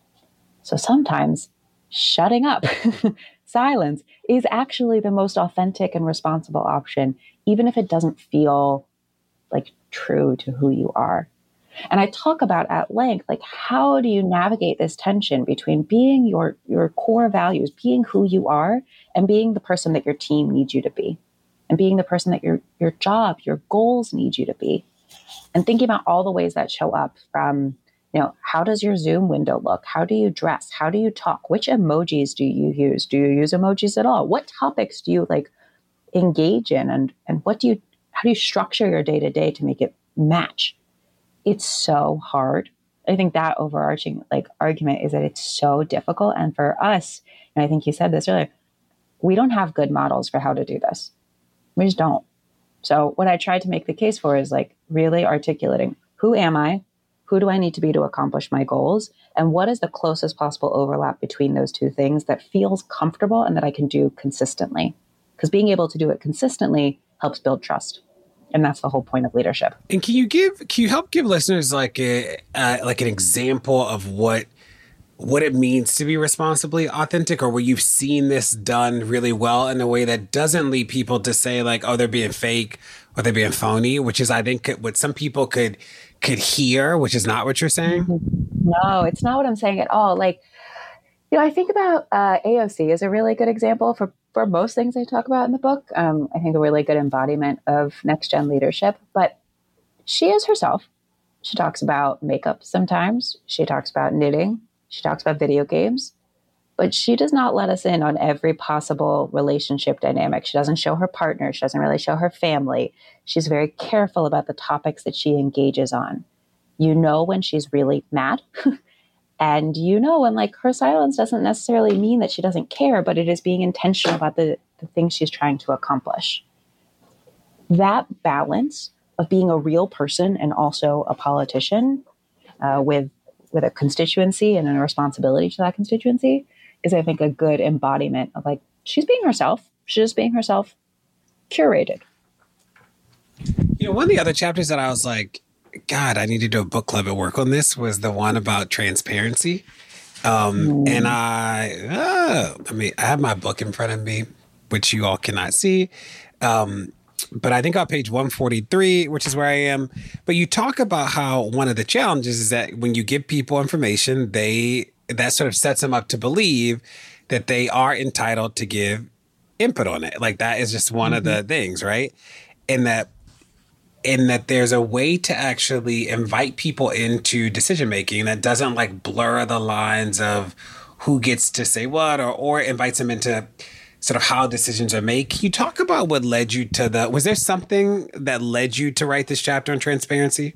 So sometimes shutting up, silence is actually the most authentic and responsible option, even if it doesn't feel like true to who you are. And I talk about at length, like, how do you navigate this tension between being your, your core values, being who you are, and being the person that your team needs you to be, and being the person that your, your job, your goals need you to be. And thinking about all the ways that show up from, you know, how does your Zoom window look? How do you dress? How do you talk? Which emojis do you use? Do you use emojis at all? What topics do you like engage in? And, and what do you, how do you structure your day to day to make it match? It's so hard. I think that overarching like argument is that it's so difficult. And for us, and I think you said this earlier, we don't have good models for how to do this. We just don't. So what I tried to make the case for is like really articulating, who am I? Who do I need to be to accomplish my goals? And what is the closest possible overlap between those two things that feels comfortable and that I can do consistently? Because being able to do it consistently helps build trust. And that's the whole point of leadership. And can you give, can you help give listeners like a, uh, like an example of what, what it means to be responsibly authentic, or where you've seen this done really well in a way that doesn't lead people to say like, oh, they're being fake or they're being phony, which is, I think, what some people could, could hear, which is not what you're saying. No, it's not what I'm saying at all. Like, you know, I think about uh, A O C is a really good example for, for most things I talk about in the book. Um, I think a really good embodiment of next gen leadership, but she is herself. She talks about makeup sometimes. She talks about knitting. She talks about video games, but she does not let us in on every possible relationship dynamic. She doesn't show her partner. She doesn't really show her family. She's very careful about the topics that she engages on. You know when she's really mad, and you know when like her silence doesn't necessarily mean that she doesn't care, but it is being intentional about the, the things she's trying to accomplish. That balance of being a real person and also a politician uh, with with a constituency and a responsibility to that constituency is, I think, a good embodiment of like, she's being herself. She's just being herself, curated. You know, one of the other chapters that I was like, God, I need to do a book club at work on this was the one about transparency. Um, mm. And I, uh, I mean, I have my book in front of me, which you all cannot see. Um, But I think on page one forty-three, which is where I am, but you talk about how one of the challenges is that when you give people information, they that sort of sets them up to believe that they are entitled to give input on it. Like that is just one mm-hmm. of the things, right? And that and that there's a way to actually invite people into decision making that doesn't like blur the lines of who gets to say what, or or invites them into sort of how decisions are made. Can you talk about what led you to the, was there something that led you to write this chapter on transparency?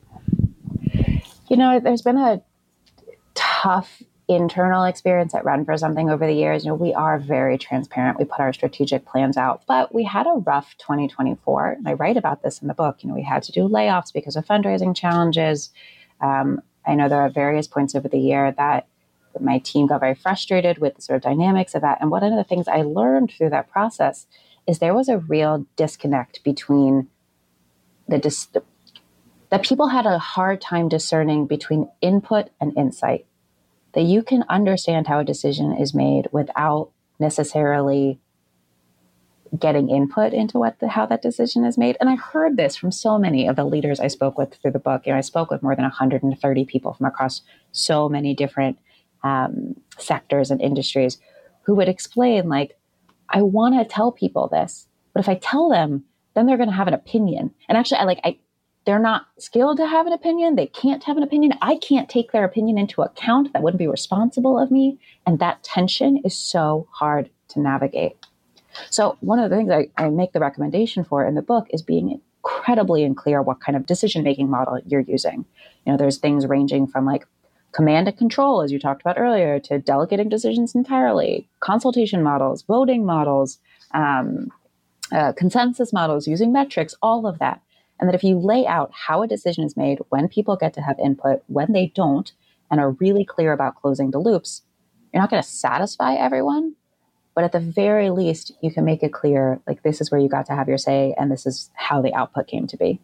You know, there's been a tough internal experience at Run for Something over the years. You know, we are very transparent. We put our strategic plans out, but we had a rough twenty twenty-four. And I write about this in the book. You know, we had to do layoffs because of fundraising challenges. Um, I know there are various points over the year that my team got very frustrated with the sort of dynamics of that. And one of the things I learned through that process is there was a real disconnect between the, dis- that people had a hard time discerning between input and insight, that you can understand how a decision is made without necessarily getting input into what the, how that decision is made. And I heard this from so many of the leaders I spoke with through the book. You know, I spoke with more than one hundred thirty people from across so many different Um, sectors and industries who would explain like, I want to tell people this, but if I tell them, then they're going to have an opinion. And actually I like, I, they're not skilled to have an opinion. They can't have an opinion. I can't take their opinion into account. That wouldn't be responsible of me. And that tension is so hard to navigate. So one of the things I, I make the recommendation for in the book is being incredibly clear what kind of decision-making model you're using. You know, there's things ranging from like command and control, as you talked about earlier, to delegating decisions entirely, consultation models, voting models, um, uh, consensus models, using metrics, all of that. And that if you lay out how a decision is made, when people get to have input, when they don't, and are really clear about closing the loops, you're not going to satisfy everyone, but at the very least, you can make it clear, like, this is where you got to have your say, and this is how the output came to be.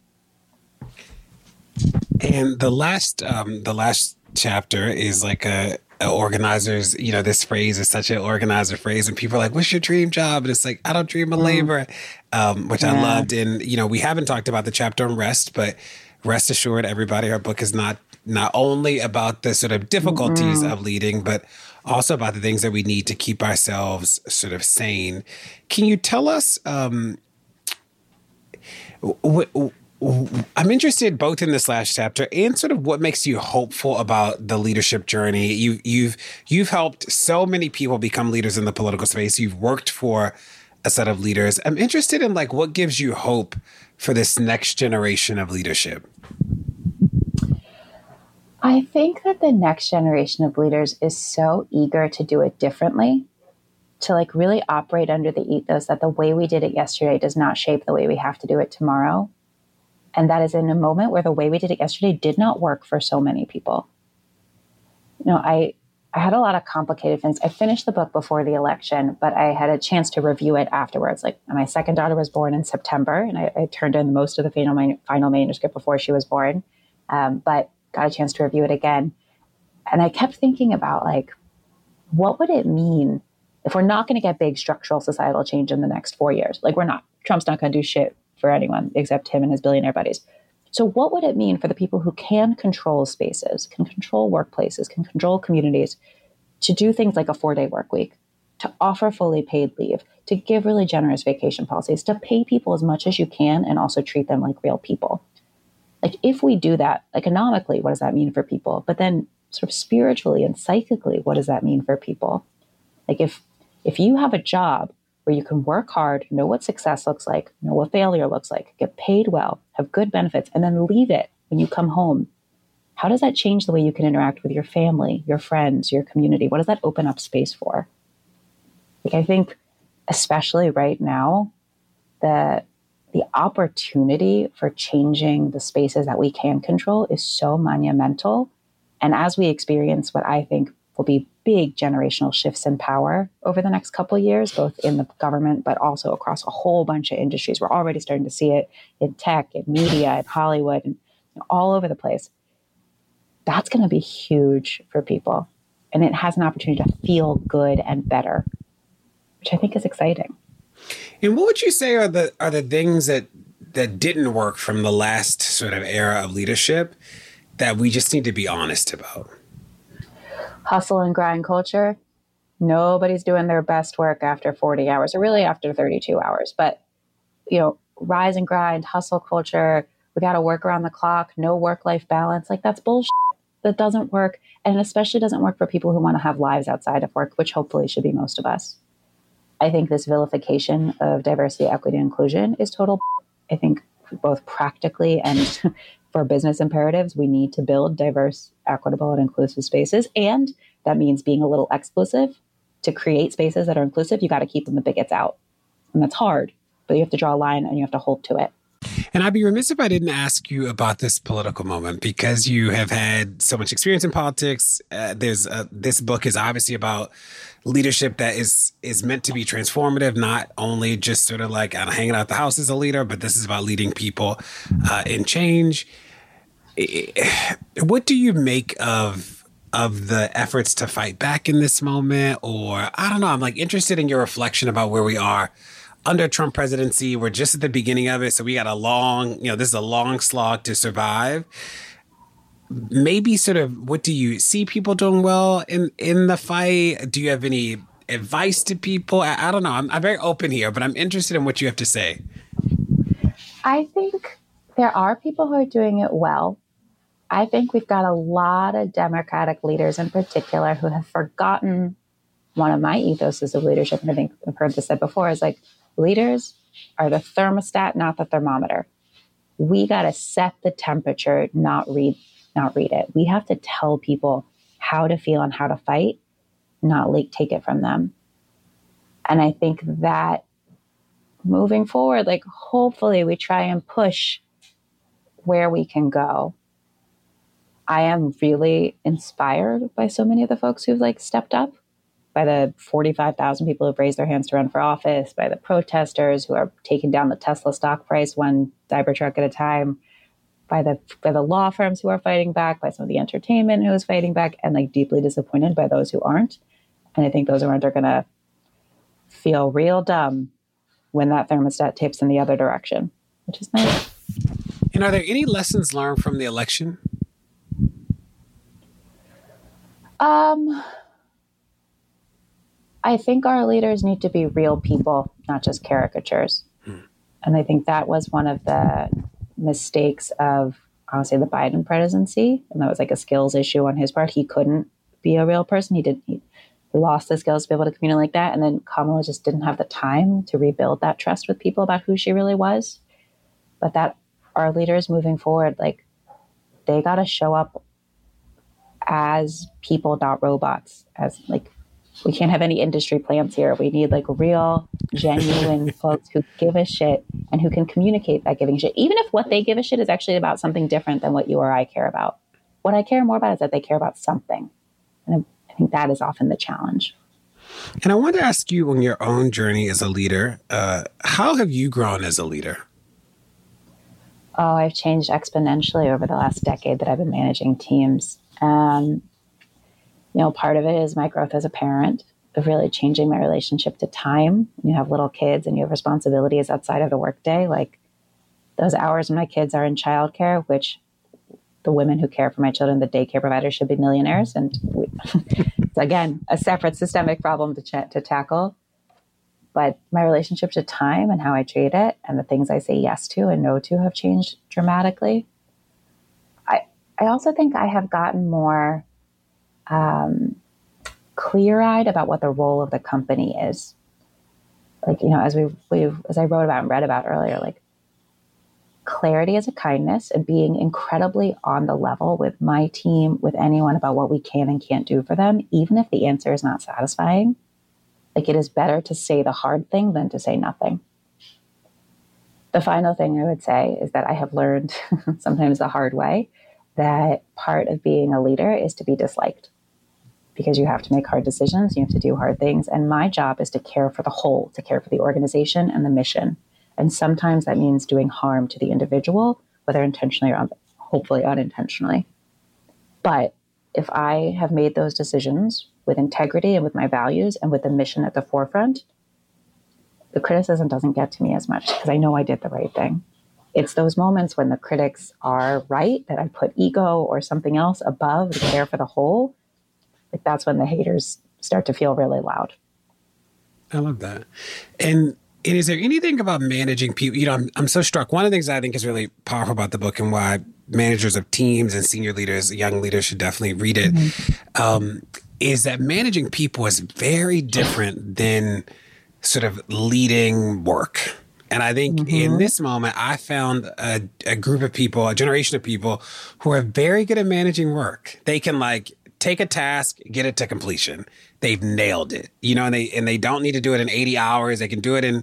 And the last, um, the last chapter is like a, a organizer's, you know, this phrase is such an organizer phrase, and people are like, what's your dream job? And it's like, I don't dream of labor, um, which yeah. I loved. And, you know, we haven't talked about the chapter on rest, but rest assured, everybody, our book is not, not only about the sort of difficulties mm-hmm. of leading, but also about the things that we need to keep ourselves sort of sane. Can you tell us, um, what, I'm interested both in this last chapter and sort of what makes you hopeful about the leadership journey. You, you've you've helped so many people become leaders in the political space. You've worked for a set of leaders. I'm interested in like what gives you hope for this next generation of leadership. I think that the next generation of leaders is so eager to do it differently, to like really operate under the ethos that the way we did it yesterday does not shape the way we have to do it tomorrow. And that is in a moment where the way we did it yesterday did not work for so many people. You know, I I had a lot of complicated things. I finished the book before the election, but I had a chance to review it afterwards. Like my second daughter was born in September, and I, I turned in most of the final, man- final manuscript before she was born, um, but got a chance to review it again. And I kept thinking about like, what would it mean if we're not going to get big structural societal change in the next four years? Like we're not. Trump's not going to do shit for anyone except him and his billionaire buddies. So what would it mean for the people who can control spaces, can control workplaces, can control communities, to do things like a four-day work week, to offer fully paid leave, to give really generous vacation policies, to pay people as much as you can and also treat them like real people? Like if we do that economically, what does that mean for people? But then sort of spiritually and psychically, what does that mean for people? Like if if you have a job where you can work hard, know what success looks like, know what failure looks like, get paid well, have good benefits, and then leave it when you come home, how does that change the way you can interact with your family, your friends, your community? What does that open up space for? Like I think, especially right now, the, the opportunity for changing the spaces that we can control is so monumental. And as we experience what I think will be big generational shifts in power over the next couple of years, both in the government, but also across a whole bunch of industries. We're already starting to see it in tech, in media, in Hollywood, and all over the place. That's going to be huge for people. And it has an opportunity to feel good and better, which I think is exciting. And what would you say are the are the things that that didn't work from the last sort of era of leadership that we just need to be honest about? Hustle and grind culture. Nobody's doing their best work after forty hours, or really after thirty-two hours. But, you know, rise and grind, hustle culture, we got to work around the clock, no work-life balance. Like that's bullshit. That doesn't work. And it especially doesn't work for people who want to have lives outside of work, which hopefully should be most of us. I think this vilification of diversity, equity, and inclusion is total. I think both practically and for business imperatives, we need to build diverse, equitable, and inclusive spaces. And that means being a little exclusive. To create spaces that are inclusive, you got to keep them the bigots out. And that's hard, but you have to draw a line and you have to hold to it. And I'd be remiss if I didn't ask you about this political moment, because you have had so much experience in politics. Uh, there's a, this book is obviously about leadership that is is meant to be transformative, not only just sort of like uh, hanging out the house as a leader, but this is about leading people uh, in change. What do you make of of the efforts to fight back in this moment? Or I don't know, I'm like interested in your reflection about where we are under Trump presidency. We're just at the beginning of it. So we got a long, you know, this is a long slog to survive. Maybe sort of, what do you see people doing well in, in the fight? Do you have any advice to people? I, I don't know. I'm, I'm very open here, but I'm interested in what you have to say. I think there are people who are doing it well. I think we've got a lot of Democratic leaders in particular who have forgotten one of my ethoses of leadership. And I think I've heard this said before, is like, leaders are the thermostat, not the thermometer. We got to set the temperature, not read, not read it. We have to tell people how to feel and how to fight, not like take it from them. And I think that moving forward, like hopefully we try and push where we can go. I am really inspired by so many of the folks who've like stepped up, by the forty-five thousand people who've raised their hands to run for office, by the protesters who are taking down the Tesla stock price one Cybertruck at a time, by the by the law firms who are fighting back, by some of the entertainment who is fighting back, and like deeply disappointed by those who aren't. And I think those who aren't are going to feel real dumb when that thermostat tips in the other direction, which is nice. And are there any lessons learned from the election? Um... I think our leaders need to be real people, not just caricatures. Hmm. And I think that was one of the mistakes of, I would say, the Biden presidency. And that was like a skills issue on his part. He couldn't be a real person. He didn't, he lost the skills to be able to communicate like that. And then Kamala just didn't have the time to rebuild that trust with people about who she really was. But that our leaders moving forward, like they got to show up as people, not robots, as like, we can't have any industry plants here. We need like real, genuine folks who give a shit and who can communicate that giving shit. Even if what they give a shit is actually about something different than what you or I care about. What I care more about is that they care about something. And think that is often the challenge. And I wanted to ask you, on your own journey as a leader, uh, how have you grown as a leader? Oh, I've changed exponentially over the last decade that I've been managing teams. Um, you know, part of it is my growth as a parent, of really changing my relationship to time. When you have little kids and you have responsibilities outside of the workday, like those hours when my kids are in childcare, which the women who care for my children, the daycare providers, should be millionaires. And we, it's, again, a separate systemic problem to, ch- to tackle. But my relationship to time and how I treat it and the things I say yes to and no to have changed dramatically. I I also think I have gotten more um, clear-eyed about what the role of the company is. Like, you know, as we we've as I wrote about and read about earlier, like clarity is a kindness, and being incredibly on the level with my team, with anyone about what we can and can't do for them, even if the answer is not satisfying. Like, it is better to say the hard thing than to say nothing. The final thing I would say is that I have learned, sometimes the hard way, that part of being a leader is to be disliked, because you have to make hard decisions, you have to do hard things. And my job is to care for the whole, to care for the organization and the mission. And sometimes that means doing harm to the individual, whether intentionally or hopefully unintentionally. But if I have made those decisions with integrity and with my values and with the mission at the forefront, the criticism doesn't get to me as much because I know I did the right thing. It's those moments when the critics are right, that I put ego or something else above the care for the whole. Like, that's when the haters start to feel really loud. I love that. And And is there anything about managing people? You know, I'm, I'm so struck. One of the things I think is really powerful about the book, and why managers of teams and senior leaders, young leaders, should definitely read it, mm-hmm. um, is that managing people is very different than sort of leading work. And I think mm-hmm. in this moment, I found a, a group of people, a generation of people who are very good at managing work. They can like take a task, get it to completion. They've nailed it, you know, and they and they don't need to do it in eighty hours. They can do it in,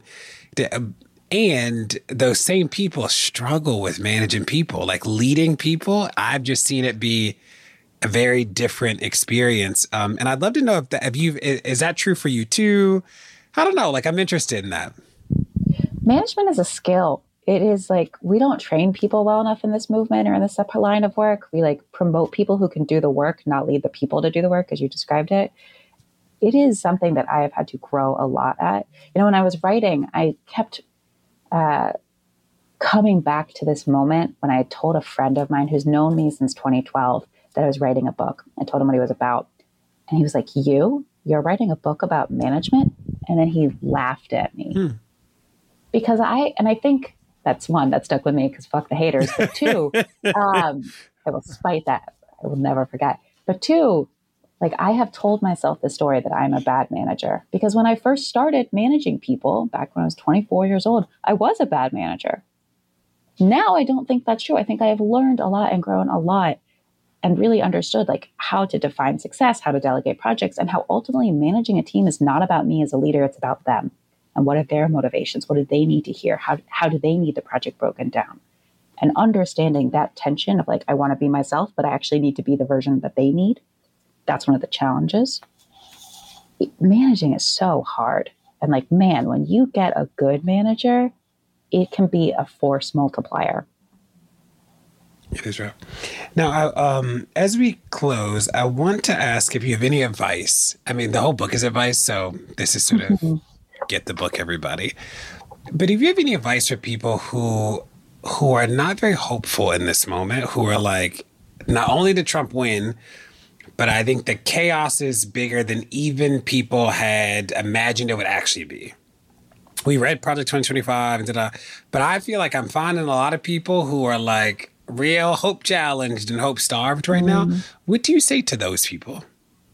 and those same people struggle with managing people, like leading people. I've just seen it be a very different experience. Um, and I'd love to know if that, if you, is that true for you too? I don't know. Like, I'm interested in that. Management is a skill. It is like, we don't train people well enough in this movement or in this line of work. We like promote people who can do the work, not lead the people to do the work, as you described it. It is something that I have had to grow a lot at. You know, when I was writing, I kept uh, coming back to this moment when I had told a friend of mine who's known me since twenty twelve that I was writing a book. I told him what he was about. And he was like, you? You're writing a book about management? And then he laughed at me. Hmm. Because I, and I think that's one that stuck with me because fuck the haters. But two, um, I will spite that. I will never forget. But two, like, I have told myself the story that I'm a bad manager, because when I first started managing people back when I was twenty-four years old, I was a bad manager. Now I don't think that's true. I think I have learned a lot and grown a lot and really understood like how to define success, how to delegate projects, and how ultimately managing a team is not about me as a leader. It's about them. And what are their motivations? What do they need to hear? How, how do they need the project broken down? And understanding that tension of like, I want to be myself, but I actually need to be the version that they need. That's one of the challenges. It, managing is so hard. And like, man, when you get a good manager, it can be a force multiplier. It is right. Now, I, um, as we close, I want to ask if you have any advice. I mean, the whole book is advice, so this is sort of mm-hmm. get the book, everybody. But if you have any advice for people who who are not very hopeful in this moment, who are like, not only did Trump win, but I think the chaos is bigger than even people had imagined it would actually be. We read Project twenty twenty-five, and da-da, but I feel like I'm finding a lot of people who are like real hope challenged and hope starved right mm-hmm. now. What do you say to those people?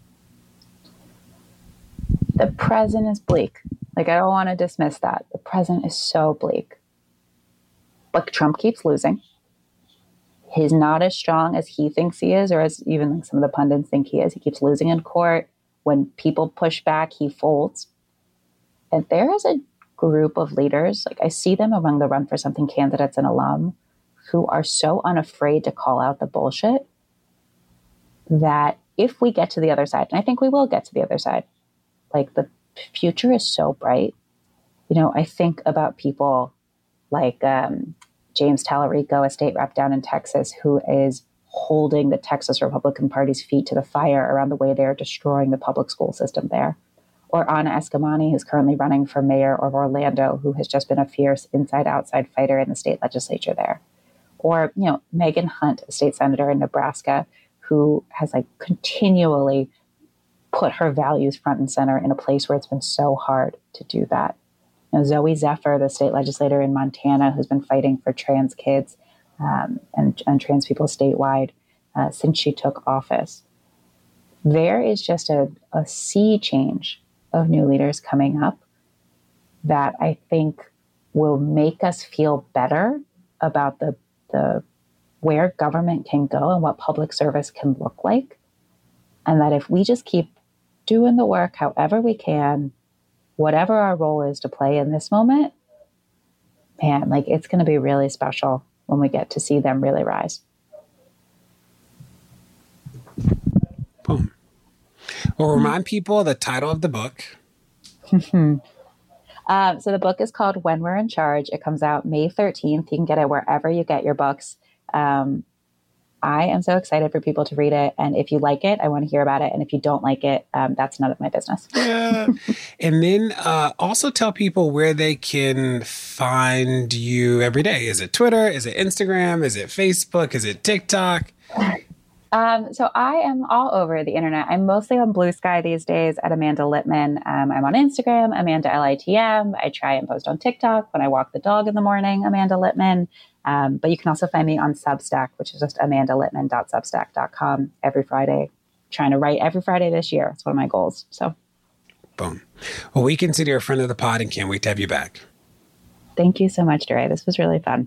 The present is bleak. Like, I don't want to dismiss that. The present is so bleak. But Trump keeps losing. He's not as strong as he thinks he is, or as even like some of the pundits think he is. He keeps losing in court. When people push back, he folds. And there is a group of leaders, like I see them among the Run for Something candidates and alum, who are so unafraid to call out the bullshit that if we get to the other side, and I think we will get to the other side, like the future is so bright. You know, I think about people like um, James Tallarico, a state rep down in Texas, who is holding the Texas Republican Party's feet to the fire around the way they're destroying the public school system there. Or Anna Eskamani, who's currently running for mayor of Orlando, who has just been a fierce inside-outside fighter in the state legislature there. Or, you know, Megan Hunt, a state senator in Nebraska, who has like continually put her values front and center in a place where it's been so hard to do that. You know, Zoe Zephyr, the state legislator in Montana, who's been fighting for trans kids um, and, and trans people statewide uh, since she took office. There is just a, a sea change of new leaders coming up that I think will make us feel better about the, the where government can go and what public service can look like. And that if we just keep doing the work however we can, whatever our role is to play in this moment, man, like it's going to be really special when we get to see them really rise. Boom. Well, remind people the title of the book. um, so the book is called When We're in Charge. It comes out May thirteenth. You can get it wherever you get your books. Um, I am so excited for people to read it. And if you like it, I want to hear about it. And if you don't like it, um, that's none of my business. Yeah. And then uh, also tell people where they can find you every day. Is it Twitter? Is it Instagram? Is it Facebook? Is it TikTok? Um, so I am all over the internet. I'm mostly on Blue Sky these days at Amanda Litman. Um, I'm on Instagram, Amanda L I T M. I try and post on TikTok when I walk the dog in the morning, Amanda Litman. Um, but you can also find me on Substack, which is just amanda litman dot substack dot com every Friday. Trying to write every Friday this year. It's one of my goals. So, boom. Well, we consider you a friend of the pod and can't wait to have you back. Thank you so much, DeRay. This was really fun.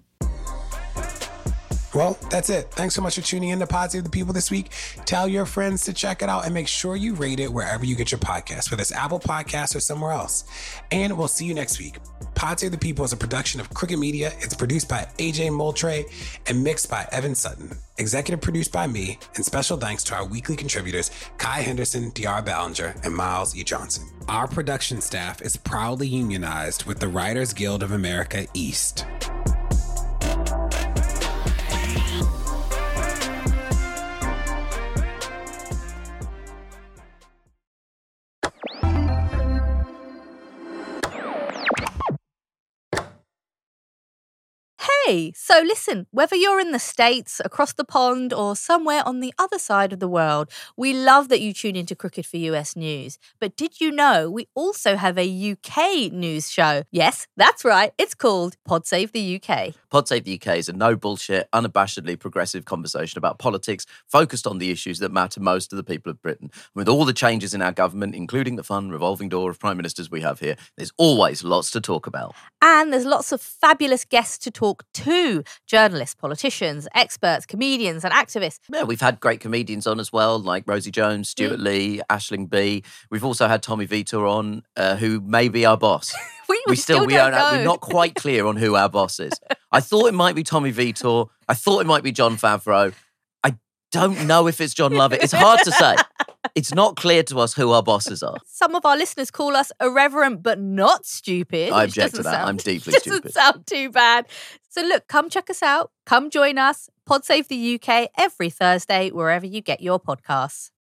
Well, that's it. Thanks so much for tuning in to Pod Save the People this week. Tell your friends to check it out and make sure you rate it wherever you get your podcast, whether it's Apple Podcasts or somewhere else. And we'll see you next week. Pod Save the People is a production of Crooked Media. It's produced by A J Moultrie and mixed by Evan Sutton. Executive produced by me, and special thanks to our weekly contributors, Kai Henderson, D R Ballinger, and Miles E. Johnson. Our production staff is proudly unionized with the Writers Guild of America East. Hey, so listen, whether you're in the States, across the pond, or somewhere on the other side of the world, we love that you tune into Crooked for U S News. But did you know we also have a U K news show? Yes, that's right. It's called Pod Save the U K. Pod Save the U K is a no bullshit, unabashedly progressive conversation about politics focused on the issues that matter most to the people of Britain. With all the changes in our government, including the fun revolving door of prime ministers we have here, there's always lots to talk about. And there's lots of fabulous guests to talk to. Journalists, politicians, experts, comedians and activists. Yeah, we've had great comedians on as well, like Rosie Jones, Stuart mm. Lee, Aisling Bea. We've also had Tommy Vitor on, uh, who may be our boss. we, we still, still we don't know. We're not quite clear on who our boss is. I thought it might be Tommy Vitor. I thought it might be Jon Favreau. I don't know if it's John Lovett. It's hard to say. It's not clear to us who our bosses are. Some of our listeners call us irreverent but not stupid. I object to that. Sound, I'm deeply doesn't stupid. Doesn't sound too bad. So look, come check us out. Come join us. Pod Save the U K every Thursday, wherever you get your podcasts.